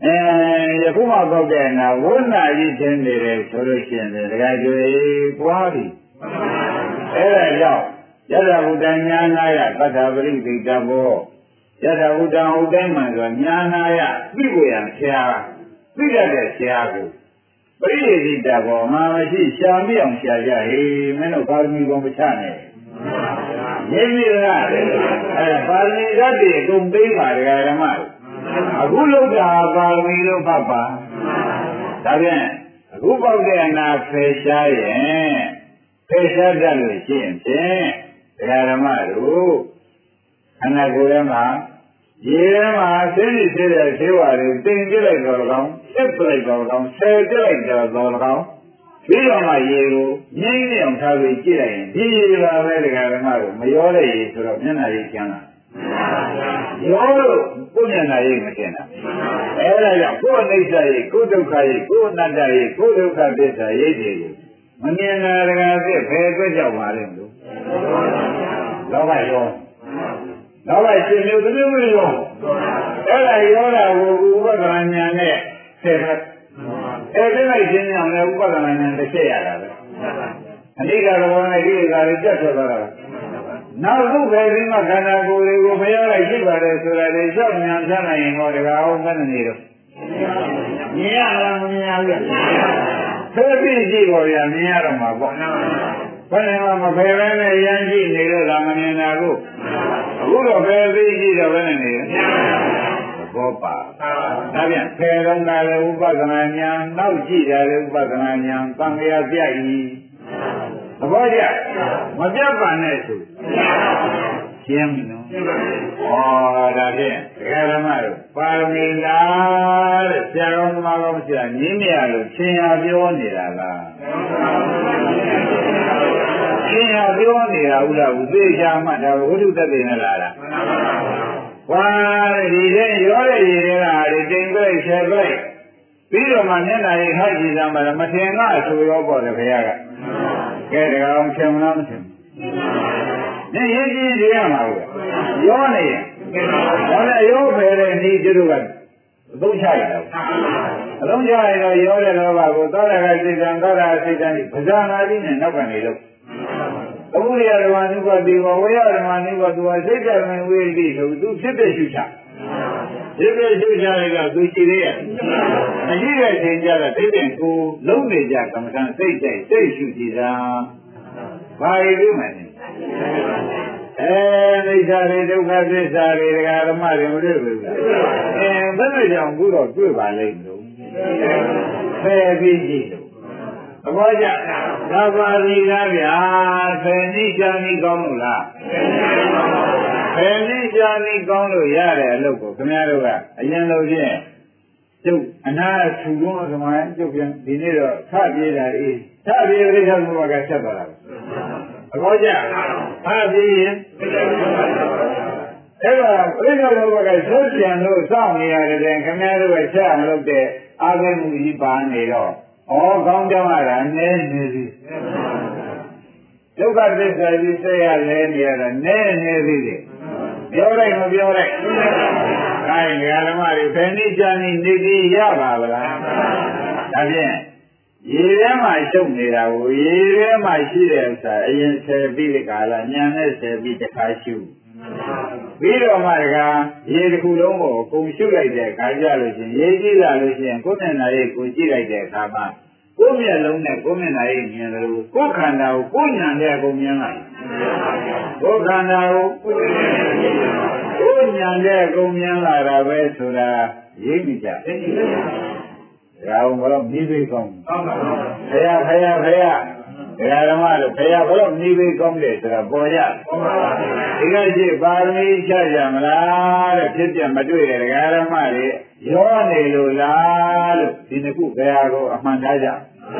ယခုမှပေါက်တဲ့နာဝိနာကြီးချင်းနေတယ်ဆိုလို့ရှိရင်တခါကျွေးပွားပြီအဲ့ဒါကြောင့်ယတဝုဒ္ဒညာနာယသတ္တပရိသိတဘောယတဝုဒ္ဒဟုတ်တိုင်းမှဆိုညာနာယသိကိုရဆရာသိရတဲ့ဆရာကိုပရိသိတဘောမှာမရှိရှာမိအောင်ရှာကြဟေးမင်းတို့ပါရမီကောင်မချနဲ့ရင်းမိလားပါရမီဓာတ်တွေအကုန်သိပါဒကာဓမ္မအခုလောက်တာပါရမီလို့ဖတ်ပါဒါဖြင့်အခုပေါက်တဲ့အနာဖယ်ရှားရင်ဖယ်ရှားတတ်လို့ရှိရင်ဖြင့်ဒကာဓမ္မတို့အနာကိုယ်ထဲမှာရေထဲမှာသိသိသေးတဲ့သေဝါတွေတင်ပြလိုက်တော့၎င်းစစ်ပလိုက်တော့၎င်းဆယ်ပြလိုက်တော့၎င်းပြီးတော့မှရေကိုငြိမ့်နေအောင်ထားပြီးကြည့်လိုက်ရင်ဒီရေပါပဲဒကာဓမ္မတို့မရောတဲ့ရေဆိုတော့မျက်နှာရေကျန်းလာရောလို့ကိုယ်မျက်နှာရေမကျန်းတာအဲ့ဒါကြောင့်ကိုယ်အိဋ္ဌရေကိုယ်ဒုက္ခရေကိုယ်အနတ္တရေကိုယ်ဒုက္ခသစ္စာရိပ်တွေကိုမမြင်တာဒကာသစ်ဘယ်အတွက်ကြောင့်ပါလဲလို့လောဘရောလောဘရှင်မျိုးတစ်မျိုးမျိုးရောအဲ့ဒါရောတာကိုဥပဒနာညာနဲ့ဆက်ခတ်အဲ့ဒီလိုက်ခြင်းကြောင့်လည်းဥပဒနာညာတစ်ချက်ရတာပဲအနိကသဘောနဲ့ဒီကလေးပြတ်ထွက်သွားတာနောက်ခုပဲဒီမှာခန္ဓာကိုယ်တွေကိုမရလိုက်ရှိပါတယ်ဆိုတာလေရှောက်ညာဖြတ်နိုင်ရင်ဟောတကားအောင်မနေတော့မြင်ရလားမမြင်ရဘူးသိပြီးကြည့်ပေါ်ရမြင်ရတော့မှာပေါ့ဘယ်နဲ့မှမဖယ်ပဲနဲ့ရမ်းကြည့်နေတော့လာမမြင်တာကိုအခုတော့ဖယ်ပြီးကြည့်တော့ဘယ်နဲ့နေလဲဘောပါဒါပြန်ဖယ်တော့တာလေဥပဒနာညာနောက်ကြည့်တာလေဥပဒနာညာသံဃာပြတ်ဤသဘောကျမပြတ်ပါနဲ့ဆိုရှင်းပြီနော်ဩဒါဖြင့်ဒကာဓမ္မတို့ပါရမီလားတဲ့ဆရာတော်သမားတော်ဆရာညင်းမြရလို့သင်ရပြောနေတာလားသင်ရပြောနေတာဥလားဥသေချာမှဒါဝိသုတ္တေနဲ့လားဝါဒီတဲ့ရောတဲ့ရေတွေကတိမ်ပြိုက်ဆယ်ပြိုက်ပြီးတော့မှမျက်နှာရဟကြည့်စမ်းပါလားမထင်ကဆိုရောပေါ့လေခင်ဗျားကကဲတကောင်ဖြုံလားမထင်ဘူးနေရေးကြည့်ရမှာဘူးရောနေရင်ဒါနဲ့ရောဖယ်တဲ့ဤကျတို့ကအသုံးချရတာအသုံးချရတော့ရောတဲ့လောဘကိုသောတာကစိတ်တံသောတာစိတ်တံပဇာနာတိနဲ့နောက်ကနေလို့အခုရဓမ္မနုပတိဝဝေယဓမ္မနုပတိဝစိတ်တံဝိရိဆိုသူဖြစ်တဲ့ရှုချဖြစ်တဲ့ရှုချရကသူရှိသေးရဲ့မရှိတဲ့ချိန်ကျတော့တိတ်တဲ့ကိုလုံးနေကြကမ္မထစိတ်တဲ့စိတ်ရှုကြည့်တာဘာရည်လို့မှန်းနေဒိဋ္ဌာတွေဒုက္ခသစ္စာတွေဒကာဓမ္မတွေမတွေ့ဘူးလားဘယ်လိုကြောင့်အခုတော့တွေ့ပါလိမ့်လို့ဖယ်ပြီးကြည့်လို့သဘောကျသဘာဝီလားဗျာဖယ်နိစ္စနိကောင်းလို့လားဖယ်နိစ္စနိကောင်းလို့ရတဲ့အလုပ်ကိုခင်ဗျားတို့ကအရင်လို့ဖြင့်ကျုပ်အနာထူလုံးသမိုင်းကျုပ်ပြန်ဒီနေ့တော့ထပြေးတာအေးထပြေးပြိဿဘုရားကဆက်သွားတာသဘောကျထပြေးရင်အဲ့တော့ပြိဿဘုရားကဆက်ပြန်လို့စောင့်နေရတယ်ခင်ဗျားတို့ကဆက်အောင်လုပ်တဲ့အာဂိမှုကြီးပါနေတော့ဩကောင်းကြောင်းရတာနည်းနေပြီဒုက္ခသစ္စာကြီးဆက်ရလဲနေရတာနည်းနေပြီပြောလိုက်မပြောလိုက်ခိုင်းဓမ္မတွေဖယ်နိစ္စနိနေပြီးရပါဗလားဒါဖြင့်ရေထဲမှာရှုပ်နေတာကိုရေထဲမှာရှိတဲ့ဥစ္စာအရင်ဆယ်ပြီးတဲ့ကာလညံနဲ့ဆယ်ပြီးတစ်ခါရှုပြီးတော့မှတခါရေတစ်ခုလုံးကိုအကုန်ရှုလိုက်တဲ့အခါကျလို့ရှိရင်ရေကြည့်လာလို့ရှိရင်ကိုယ်မျက်နှာရဲ့ကိုကြည့်လိုက်တဲ့အခါမှာကိုယ်မျက်လုံးနဲ့ကိုယ်မျက်နှာရဲ့မြင်တယ်လို့ကိုယ်ခန္ဓာကိုကိုယ်ဉာဏ်နဲ့အကုန်မြင်လိုက်ကိုယ်ခန္ဓာကိုကိုယ်ဉာဏ်နဲ့အကုန်မြင်လာတာပဲဆိုတာရိပ်မိကြဒါအောင်ဘလို့မိဘကောင်းဖယားဓမ္မတို့ဖယားဘလို့မိဘကောင်းတယ်ဆိုတာပေါ်ရဒီကရှိပါရမီချကြမလားတဲ့ဖြစ်ပြမတွေ့တဲ့ဓမ္မတွေရောနေလို့လားလို့ဒီနှစ်ခုဖယားကိုအမှန်ထားကြ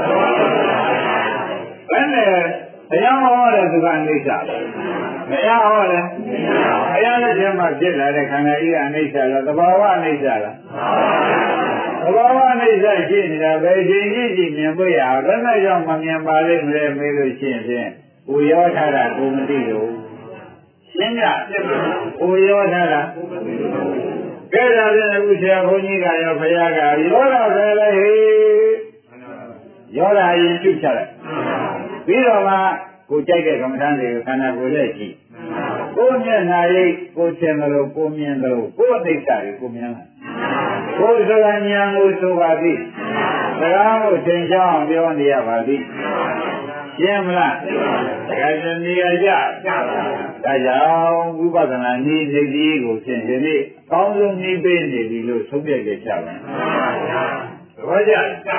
ဘယ်နဲ့တရားဟောတဲ့သူကအိဋ္ဌတရားဟောတယ်ဘုရားလက်ထဲမှာဖြစ်လာတဲ့ခန္ဓာကြီးကအနိစ္စလားသဘာဝအနိစ္စလားသဘာဝအနိစ္စရှိနေတာပဲချိန်ကြီးကြည့်မြင်ဖို့ရဘယ်နဲ့ကြောင့်မမြင်ပါလိမ့်မလဲမေးလို့ရှိရင်ဖြင့်ကိုရောထားတာကိုမသိလို့ရှင်းကြကိုရောထားတာကကဲဒါဖြင့်အခုဆရာဘုန်းကြီးကရောဘုရားကရောတာပဲလေဟေးရောတာရင်ပြုချလိုက်ပြီးတော့မှကိုကြိုက်တဲ့ကမ္မဋ္ဌာန်းတွေကိုခန္ဓာကိုယ်နဲ့ကြည့်ကိုမျက်နှာရိပ်ကိုသင်တယ်လို့ကိုမြင်တယ်လို့ကိုအသိစာတွေကိုမြင်လာကိုယ်စကားဉာဏ်ကိုဆိုပါသည်စကားကိုသင်ချောင်းပြောနေရပါသည်ရှင်းမလားဒါကြနေရကြဒါကြောင့်ဝိပဿနာနည်းစိတ်ကြီးကိုဖြင့်ဒီနေ့အကောင်းဆုံးနည်းပေးနေပြီလို့သုံးပြခဲ့ကြပါဘာကြ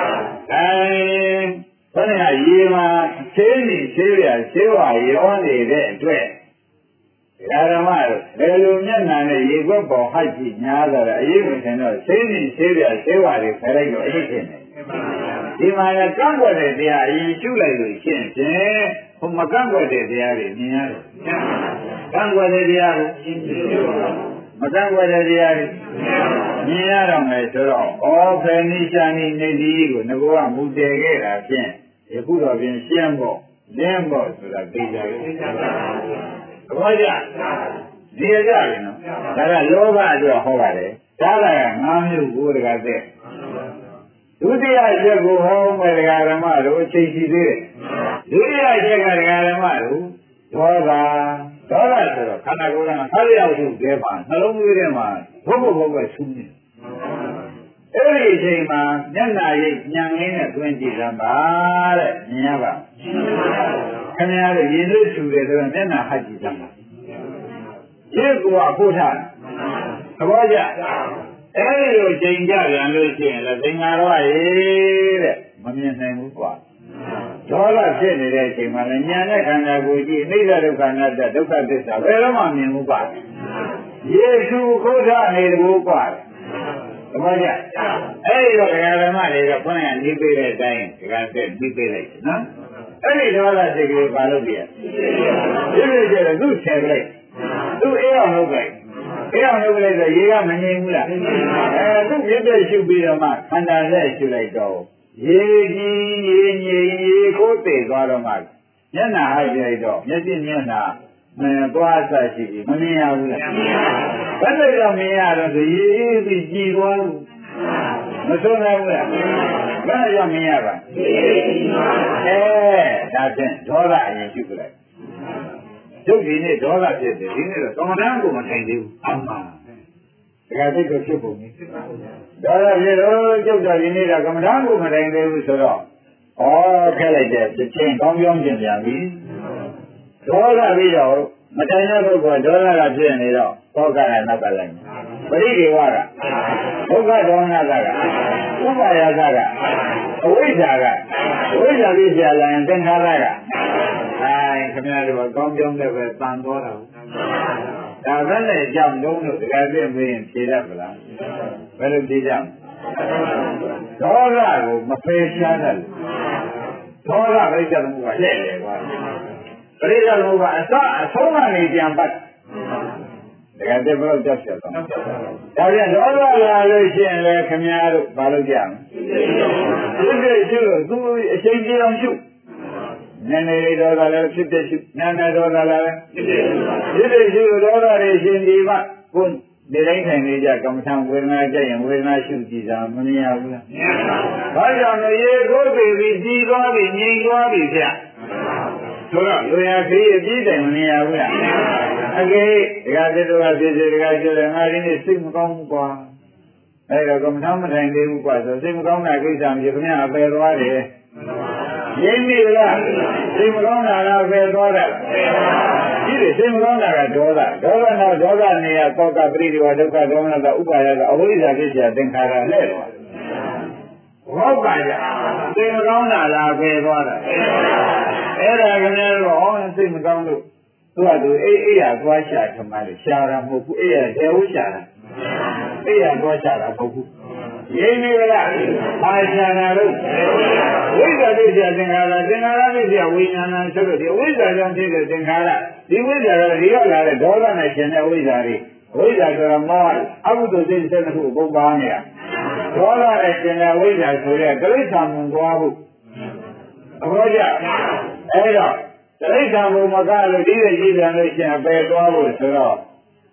ဘယ်နဲ့ရေမှာသေးနေသေးရသေးဝါရောနေတဲ့အတွက်ဓမ္မတို့ဘယ်လိုမျက်နှာနဲ့ရေခွက်ပေါ်ဟိုက်ကြည့်ညားတော့အရေးမထင်တော့သေးနေသေးရသေးဝါတွေခလိုက်တော့အရေးဖြစ်နေဒီမှာကကန့်ကွက်တဲ့တရားအရင်ရှုလိုက်လို့ရှင်းဖြင့်ဟိုမကန့်ကွက်တဲ့တရားတွေမြင်ရတယ်ကန့်ကွက်တဲ့တရားကိုရှင်းပြမကန့်ကွက်တဲ့တရားတွေမြင်ရတော့မယ်ဆိုတော့ဩဖယ်နိရှာနိနေဒီကိုငကောကမူတည်ခဲ့တာဖြင့်ယခုတော့ပြင်ရှင်းဖို့လင်းဖို့ဆိုတာသိကြတယ်ဘာကြဒီကြတယ်နော်ဒါကလောဘအတွက်ဟောပါတယ်ဒါက5မျိုးကိုတကားတဲ့ဒုတိယချက်ကိုဟောမယ်ဒကာဓမ္မတို့အချိန်ရှိသေးတယ်ဒုတိယချက်ကဒကာဓမ္မတို့ဒေါသဆိုတော့ခန္ဓာကိုယ်ကဆက်ရောက်မှုတဲမှာနှလုံးသွေးထဲမှာဘုဘဘဘဆူးနေအဲ့ဒီအချိန်မှာမျက်နှာရိပ်ညံရင်းနဲ့တွင်းကြည့်ရပါတဲ့မြင်ရပါခင်ဗျားတို့ရင်သွေးဆူတယ်ဆိုတော့မျက်နှာဟပ်ကြည့်ကြပါရေကူအဖို့ထားသဘောကျအဲ့ဒီလိုချိန်ကြပြန်လို့ရှိရင်လည်းသင်္ဃာရောရေတဲ့မမြင်နိုင်ဘူးကွာဒေါသဖြစ်နေတဲ့အချိန်မှာလည်းညာနဲ့ခန္ဓာကိုယ်ကြည့်အိဋ္ဌဒုက္ခအနတ္တဒုက္ခသစ္စာဘယ်တော့မှမြင်ဘူးကွာယေရှုခုထနေတယ်ဘူးကွာသဘောကျအဲ့ဒီတော့ဒကာဓမ္မတွေကဘုန်းကြီးကနေပေးတဲ့အတိုင်းဒကာဆက်ပြီးပေးလိုက်နော်အဲ့ဒီဒေါသစိတ်ကလေးပါလို့ပြည့်ဒီလိုကျတော့သူ့ဆယ်လိုက်သူ့အေးအောင်လုပ်လိုက်အေးအောင်လုပ်လိုက်ဆိုရေကမငြိမ်ဘူးလားသူ့မြစ်တဲ့ရှုပြီးတော့မှခန္ဓာနဲ့ရှုလိုက်တော့ရေကြီးရေငြိမ်ရေကိုသိသွားတော့မှမျက်နှာဟိုက်လိုက်တော့မျက်စိမျက်နှာသွားအစရှိပြီမမြင်ရဘူးလားဘယ်လိုကြောင့်မြင်ရတော့ဆိုရေပြီးကြည်သွားဘူးမဆုံးနိုင်ဘူးလားဘယ်လိုကြောင့်မြင်ရပါဒါဖြင့်ဒေါသအရင်ရှုလိုက်ကျုပ်ဒီနေ့ဒေါသဖြစ်တယ်ဒီနေ့တော့ကမ္မဋ္ဌာန်းကိုမထိုင်သေးဘူးအမှန်ဒါကသိတော့ဖြစ်ပုံကြီးဒေါသဖြစ်တော့ကျုပ်တော်ဒီနေ့ကကမ္မဋ္ဌာန်းကိုမထိုင်သေးဘူးဆိုတော့ခက်လိုက်တဲ့တစ်ချိန်ကောင်းပြောင်းကျင်ပြန်ပြီဒေါသပြီးတော့မထိုင်တဲ့ပုဂ္ဂိုလ်ဒေါသကဖြစ်နေတော့သောကနဲ့နောက်ကလိုက်ပရိဒေဝကဒုက္ခဒေါမနကဥပါယကအဝိဇ္ဇာပြီးဆရာလာရင်သင်္ခါရကခင်ဗျားတို့ကကောင်းကြောင်းနဲ့ပဲတန်သွားတာဒါပဲနဲ့အကြောင်းလုံးလို့တကယ်ပြည့်မရင်ဖြေတတ်မလားဘယ်လိုဖြေကြမလဲဒေါသကိုမပယ်ရှားတတ်ဒေါသပြိတ္တမှုကလက်လေကွာပြိတ္တမှုကအဆုံးကနေပြန်ပတ်တကယ်ပြည့်ဘယ်လိုကြောက်ရတော့ဒါပြန်ဒေါသလာလို့ရှိရင်လည်းခင်ဗျားတို့မလုပ်ကြဘူးဒီရှုလို့သူအချိန်ကြီးအောင်ရှုနည်းနည်းဒေါသလည်းဖြစ်ဖြစ်ရှုနည်းနည်းဒေါသလည်းဖြစ်ဖြစ်ရှုဒေါသတွေရှင်ဒီမှကိုယ်ဒီတိုင်းထိုင်နေကြကမ္မထံဝေဒနာကြရင်ဝေဒနာရှုကြည့်တာမမြင်ရဘူးလားမြင်ပါဘူးဘာကြောင့်လဲရေကိုယ်ပြီးကြည်သွားပြီငြိမ်သွားပြီဗျဆိုတော့လူရခရီးအပြည့်တိုင်မမြင်ရဘူးလားအကေဒကာသစ္စာဖြစ်စေဒကာကျတယ်ငါဒီနေ့စိတ်မကောင်းဘူးကွာအဲ့တော့ကမ္မထံမထိုင်သေးဘူးကွာဆိုစိတ်မကောင်းတဲ့ကိစ္စမျိုးခင်ဗျာအပယ်သွားတယ်ရင်းမိလားစိတ်မကောင်းတာကပဲသွားတာဒီလိုစိတ်မကောင်းတာကဒေါသနောက်ဒေါသနေရသောကပရိဒီဝဒုက္ခဒေါမနကဥပါယကအဝိဇ္ဇာဖြစ်เสียသင်္ခါရနဲ့ဟုတ်ပါရဲ့စိတ်မကောင်းတာလားပဲသွားတာအဲ့ဒါကလည်းတော့စိတ်မကောင်းလို့သူကသူအေးရသွားရှာထမလို့ရှာတာမဟုတ်ဘူးအေးရတဲဟုတ်ရှာတာအေးရသွားရှာတာမဟုတ်ဘူးရင်းနေလားအာရှာနာလို့ဝိဇ္ဇာဖြစ်တဲ့သင်္ခါရဖြစ်တဲ့ဝိညာဏဆိုလို့ဒီဝိဇ္ဇာကြောင့်ဖြစ်တဲ့သင်္ခါရဒီဝိဇ္ဇာကဒီရောက်လာတဲ့ဒေါသနဲ့ရှင်တဲ့ဝိဇ္ဇာတွေဝိဇ္ဇာဆိုတာမောဟအကုသိုလ်စိတ်တစ်ခုပုံပါနေတာဒေါသနဲ့ရှင်တဲ့ဝိဇ္ဇာဆိုတဲ့တိရစ္ဆာန်ကိုသွားဖို့အဘောကြအဲ့တော့တိရစ္ဆာန်ကိုမကလို့ဒီလိုကြည့်ပြန်လို့ရှင်အပယ်သွားဖို့ဆိုတော့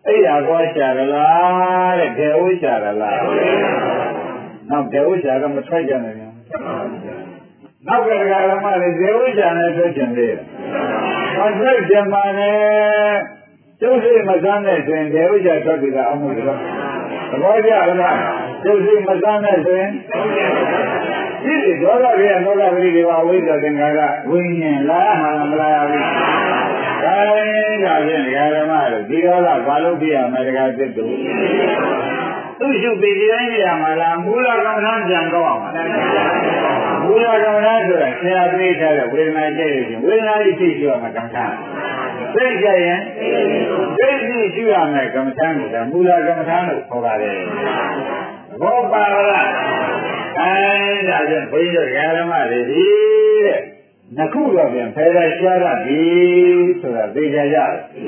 အဲ့ဒါကောရှာရလားတဲ့ဒေဝရှာရလားနောက်ဒေဝရှာကမထွက်ကြနဲ့နော်နောက်ကတရားဓမ္မတွေဒေဝရှာနဲ့ထွက်ကြတယ်မထွက်ကြမှာနဲ့ကျုပ်စိတ်မစမ်းတဲ့ဆိုရင်ဒေဝရှာထွက်ပြီးတာအမှုတွေတော့သဘောကျလားကျုပ်စိတ်မစမ်းတဲ့ဆိုရင်ဒီဒေါသတွေလောကပရိဒီဝဝိဇ္ဇာသင်္ခါရဝိညာဉ်လာမှာမလာဘူးဒါရင်ဒါဖြင့်ဓမ္မတို့ဒီဒေါသဘာလို့ပြရမလဲတရားစစ်တူသူရှုပြီးဒီတိုင်းပြရမှာလားမူလကမ္မဋ္ဌာန်းပြန်တော့မှာမူလကမ္မဋ္ဌာန်းဆိုတာဆရာပြေးထားတဲ့ဝေဒနာကြည့်ရခြင်းဝေဒနာကြီးသိရှိရမှာကမ္မဋ္ဌာန်းသိကြရင်သိရှိရမယ်ကမ္မဋ္ဌာန်းကမူလကမ္မဋ္ဌာန်းလို့ခေါ်ပါတယ်ဘောပါလားဒါကြောင့်ဘုန်းကြီးတို့ဓမ္မတွေဒီတဲ့နှစ်ခုတော့ပြန်ဖယ်ရရှားရပြီဆိုတာသိကြကြတယ်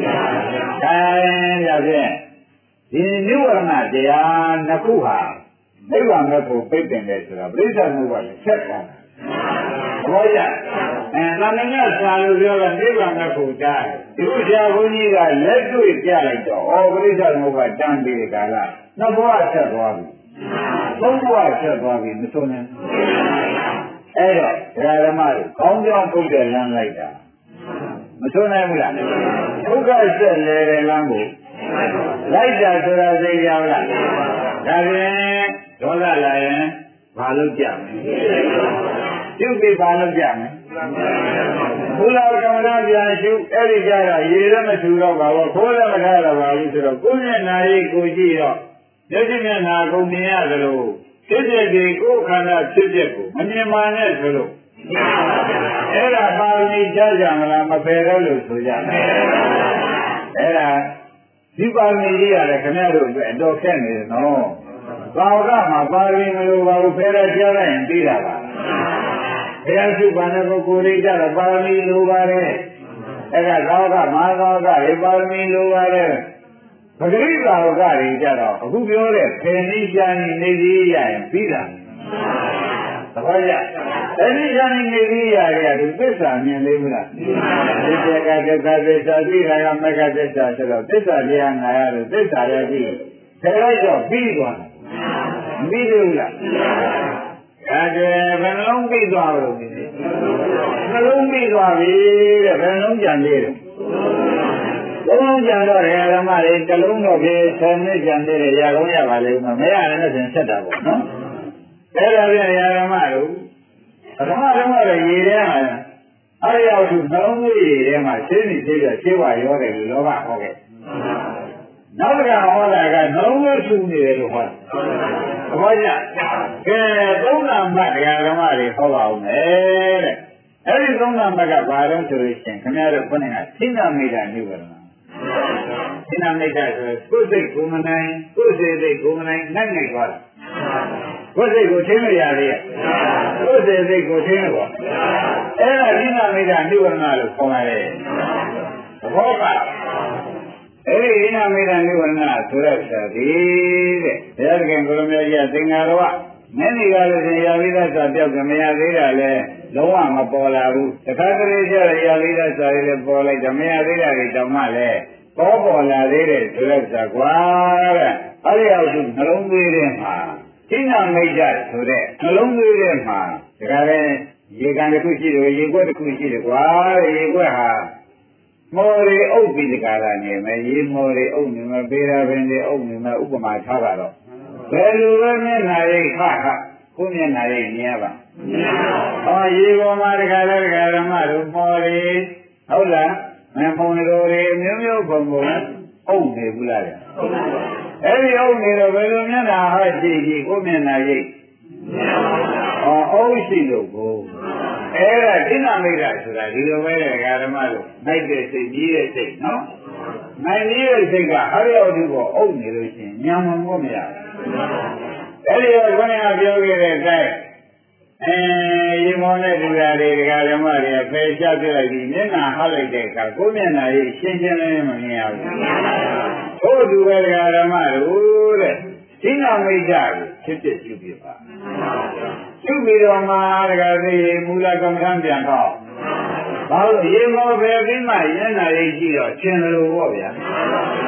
ဒါဖြင့်ဒီနိဝရဏတရားနှစ်ခုဟာနိဗ္ဗာန်ကိုပြည့်တင်တယ်ဆိုတာပြိဿမှုကလည်းဆက်ကောင်းတယ်ဘောကြနာမည်ကစာလို့ပြောတာနိဗ္ဗာန်ကိုတားဒီလိုဆရာဘုန်းကြီးကလက်တွေ့ပြလိုက်တော့ဩပြိဿမှုကတန်းပြီးတဲ့ကာလနှစ်ဘဝဆက်သွားပြီသုံးဘဝဆက်သွားပြီမဆုံးနဲ့အဲ့တော့ဓမ္မတွေကောင်းကြောင်းပုတ်တဲ့လမ်းလိုက်တာမဆုံးနိုင်ဘူးလားဒုက္ခဆက်လေတဲ့လမ်းကိုလိုက်တာဆိုတာသိကြလားဒါဖြင့်ဒေါသလာရင်ဘာလို့ကြမလဲပြုတ်ပြီးဘာလို့ကြမလဲဘုရားကမ္မဋ္ဌာန်းပြန်ရှုအဲ့ဒီကြတော့ရေလည်းမထူတော့ပါဘူးခိုးလည်းမထားတော့ပါဘူးဆိုတော့ကိုယ်မျက်နာရေးကိုကြည့်တော့မျက်စိမျက်နာကုန်မြင်ရသလိုဖြစ်ဖြစ်ဒီကိုယ်ခန္ဓာဖြစ်ဖြစ်ကိုမမြင်မှနဲ့ဆိုလို့အဲ့ဒါပါဠိကြားကြမလားမဖယ်တော့လို့ဆိုကြမယ်အဲ့ဒါဒီပါဠိကြီးရတယ်ခင်ဗျားတို့အတွက်အတော်ခက်နေတယ်နော်ဘာဝကမှာပါဠိမလို့ဘာလို့ဖယ်ရကြားလိုက်ရင်သိတာပါဘုရားရှိခိုးတဲ့ပုဂ္ဂိုလ်တွေကြတော့ပါဠိလိုပါတယ်အဲ့ဒါသာဝကမဟာသာဝကတွေပါဠိလိုပါတယ်ပဂရိသာဝကတွေကြတော့အခုပြောတဲ့ဖယ်နိရှာနိနေသေးရရင်ပြီးတာသဘောကျဖယ်နိရှာနိနေသေးရတဲ့သူသစ္စာမြင်သေးဘူးလားသစ္စာကသစ္စာသစ္စာသိတာကမကသစ္စာဆိုတော့သစ္စာတရားနာရလို့သစ္စာလည်းပြီးဖယ်လိုက်တော့ပြီးသွားတယ်မပြီးသေးဘူးလားအဲ့ဒါဘယ်နှလုံးပြီးသွားလို့ဒီနှလုံးပြီးသွားပြီတဲ့ဘယ်နှလုံးကြံသေးတယ်လုံးကြံတော့ဓမ္မတွေတစ်လုံးတော့ပြေ10မိနစ်ကြံသေးတယ်ရကောင်းရပါလိမ့်မယ်မရလည်းနဲ့ဆိုဆက်တာပေါ့နော်အဲ့ဒါပြန်ဓမ္မတို့ပထမတော့ရေထဲမှာအဲ့ဒီအောက်သူနှလုံးသွေးရေထဲမှာရှင်းနေသေးတယ်ရှင်းဝါရောတယ်လို့လောဘဟောခဲ့နောက်တစ်ခါဟောတာကနှလုံးသွေးဆူနေတယ်လို့ဟောတယ်သဘောကျကဲသုံးနာမှတ်ဓမ္မတွေဟောပါဦးမယ်တဲ့အဲ့ဒီသုံးနာမှတ်ကဘာလို့ဆိုလို့ရှိရင်ခင်ဗျားတို့ခုနကသိနာမိတာနိဗ္ဗာန်သိနာမိတာဆိုကိုယ်စိတ်ကိုမနိုင်ကိုယ်စိတ်ကိုမနိုင်နိုင်နိုင်သွားတာကိုယ်စိတ်ကိုထိမရသေးရဲ့ကိုယ်စိတ်ကိုထိမပေါ့အဲ့ဒါသိနာမိတာနိဗ္ဗာန်လို့ခေါ်ရတယ်သဘောကအဲ့ဒီသိနာမိတာနိဗ္ဗာန်ဆိုတဲ့ဆရာကြီးတဲ့ဘုရားခင်ကိုလိုမျိုးကြီးသင်္ဃာတော်ကမင်းဒီကလည်းရာဝိသစာပြောက်ကမရသေးတာလဲလုံးဝမပေါ်လာဘူးတခါတလေကျရာဝိသစာတွေလည်းပေါ်လိုက်တယ်မရသေးတာတွေတောင်မှလည်းပေါ်လာသေးတယ်ဆိုတဲ့စာကွာတဲ့အဲ့ဒီအောက်သူနှလုံးသွေးထဲမှာသိနာမိတ်ကြဆိုတဲ့နှလုံးသွေးထဲမှာဒါကြတဲ့ရေကန်တစ်ခုရှိတယ်ရေခွက်တစ်ခုရှိတယ်ကွာတဲ့ရေခွက်ဟာမော်ရီအုပ်ပြီးတကားလာနေမယ်ရေမော်ရီအုပ်နေမယ်ပေရာပင်တွေအုပ်နေမယ်ဥပမာထားပါတော့ဘယ်လိုပဲမျက်နှာရိပ်ခခကိုမျက်နှာရိပ်မြင်ပါဟောရေပေါ်မှာတခါလဲတခါဓမ္မတို့မော်ရီဟုတ်လားမဖုံတော်တွေမျိုးမျိုးပုံပုံအုပ်နေဘူးလားအဲ့ဒီအုပ်နေတော့ဘယ်လိုမျက်နှာဟောကြည့်ကြည့်ကိုမျက်နှာရိပ်အုပ်ရှိလို့ကိုအဲ့ဒါသိနာမိတ်တာဆိုတာဒီလိုပဲတဲ့ဓမ္မတို့နိုင်တဲ့စိတ်ကြီးတဲ့စိတ်နော်နိုင်တဲ့စိတ်ကဟာရယောတုကိုအုပ်နေလို့ရှိရင်ညံမမို့မရဘူးအဲ့ဒီတော့ခொနည်းပြောခဲ့တဲ့အတိုင်းရေမောနဲ့တူတာတွေဓမ္မတွေဖယ်ရှားပြလိုက်ပြီးမျက်နှာဟောက်လိုက်တဲ့အခါကိုယ်မျက်နှာကြီးရှင်းရှင်းလင်းလင်းမမြင်ရဘူးထို့တူပဲဓမ္မတို့တဲ့သိနာမိတ်တာကိုဖြစ်ဖြစ်ပြုပြပါပြုပြီးတော့မှတခါသိမူလကမ္မဋ္ဌာန်းပြန်တော့ဘာလို့ရေမောဖယ်ပြီးမှမျက်နှာကြီးကြည့်တော့ရှင်းလို့ပေါ့ဗျာ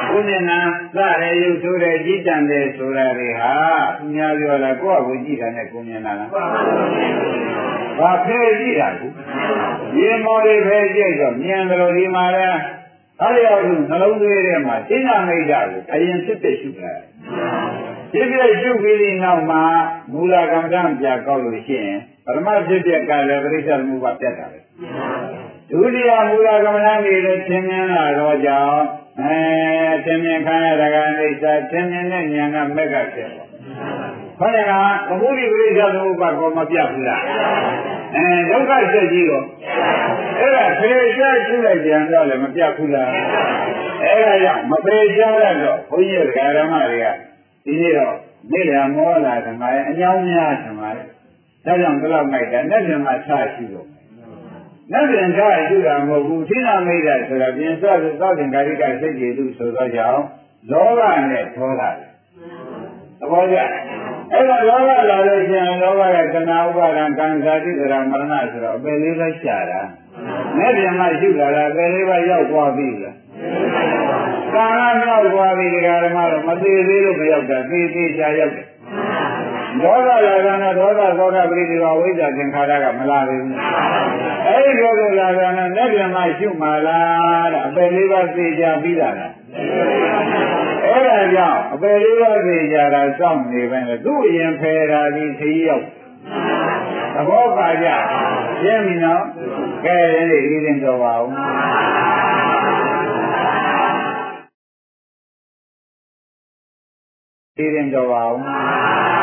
ကိုမျက်နှာစရဲရုပ်ဆိုးတဲ့ကြည်တန်တဲ့ဆိုတာတွေဟာသူများပြောတာကိုယ့်အကိုကြည့်တာနဲ့ကိုမျက်နှာလားဘာဖဲကြည့်တာကိုရေမော်လေးဖဲကြည့်တော့မြင်တယ်လို့ဒီမှာလဲအဲ့ဒီအောင်နှလုံးသွေးထဲမှာသိနာမိတ်တာကိုအရင်ဖြစ်ဖြစ်ရှုတာဒီပြည့်ရှုပြီးဒီနောက်မှာမူလကမ္မဋ္ဌာန်းပြကောက်လို့ရှိရင်ပရမဖြစ်ဖြစ်ကလည်းပရိစ္ဆေသမုပ္ပါပြတ်တာပဲဒုတိယမူလကမ္မဋ္ဌာန်းကြီးလည်းသင်မြင်လာတော့ကြောင့်သင်မြင်ခံရတာကနေစာသင်မြင်တဲ့ဉာဏ်ကမက်ကဖြစ်ပေါ့ခေါင်းကသမုဒိပရိစ္ဆေသမုပ္ပါကောမပြတ်ဘူးလားဒုက္ခဆက်ကြီးတော့အဲ့ဒါဖေရှားရှုလိုက်ကြံတော့လည်းမပြတ်ဘူးလားအဲ့ဒါကြောင့်မဖေရှားတော့ဘုန်းကြီးဓမ္မတွေကဒီနေ့တော့နေရမောလာဓမ္မရဲ့အကြောင်းများဓမ္မရဲ့ဒါကြောင့်ဘယ်လောက်မိုက်တာနဲ့ပြန်မှထားရှိတော့နဲ့ပြန်ထားရှိတာမဟုတ်ဘူးသီလမိတ်တာဆိုတာပြင်စောသောတင်ကာရိကစိတ်ကြည်သူဆိုတော့ကြောင့်လောဘနဲ့ဒေါသသဘောကျအဲ့တော့လောဘလာလို့ရှိရင်လောဘကတဏှာဥပါဒံကံဇာတိသရမရဏဆိုတော့အပယ်လေးပဲရှာတာနဲ့ပြန်မှရှိလာတာအပယ်လေးပဲရောက်သွားပြီလားကာလမြောက်သွားပြီဒီကရမတော့မသေးသေးလို့မရောက်တာသေသေးချာရောက်တယ်ဒေါသလာကနဲ့ဒေါသသောကပရိဒီဝဝိဇ္ဇာသင်္ခါရကမလာဘူးအဲ့ဒီလိုလာကနဲ့လက်ပြန်မှရှုမှလားတဲ့အပယ်လေးပါးသိကြပြီးတာလားအဲ့ဒါကြောင့်အပယ်လေးပါးသိကြတာစောင့်နေပဲလေသူ့အရင်ဖယ်တာဒီခရီးရောက်သဘောပါကြရှင်းပြီနော်ကဲဒီနေ့ဒီရင်တော်ပါဦးဒီရင်တော်ပါဦး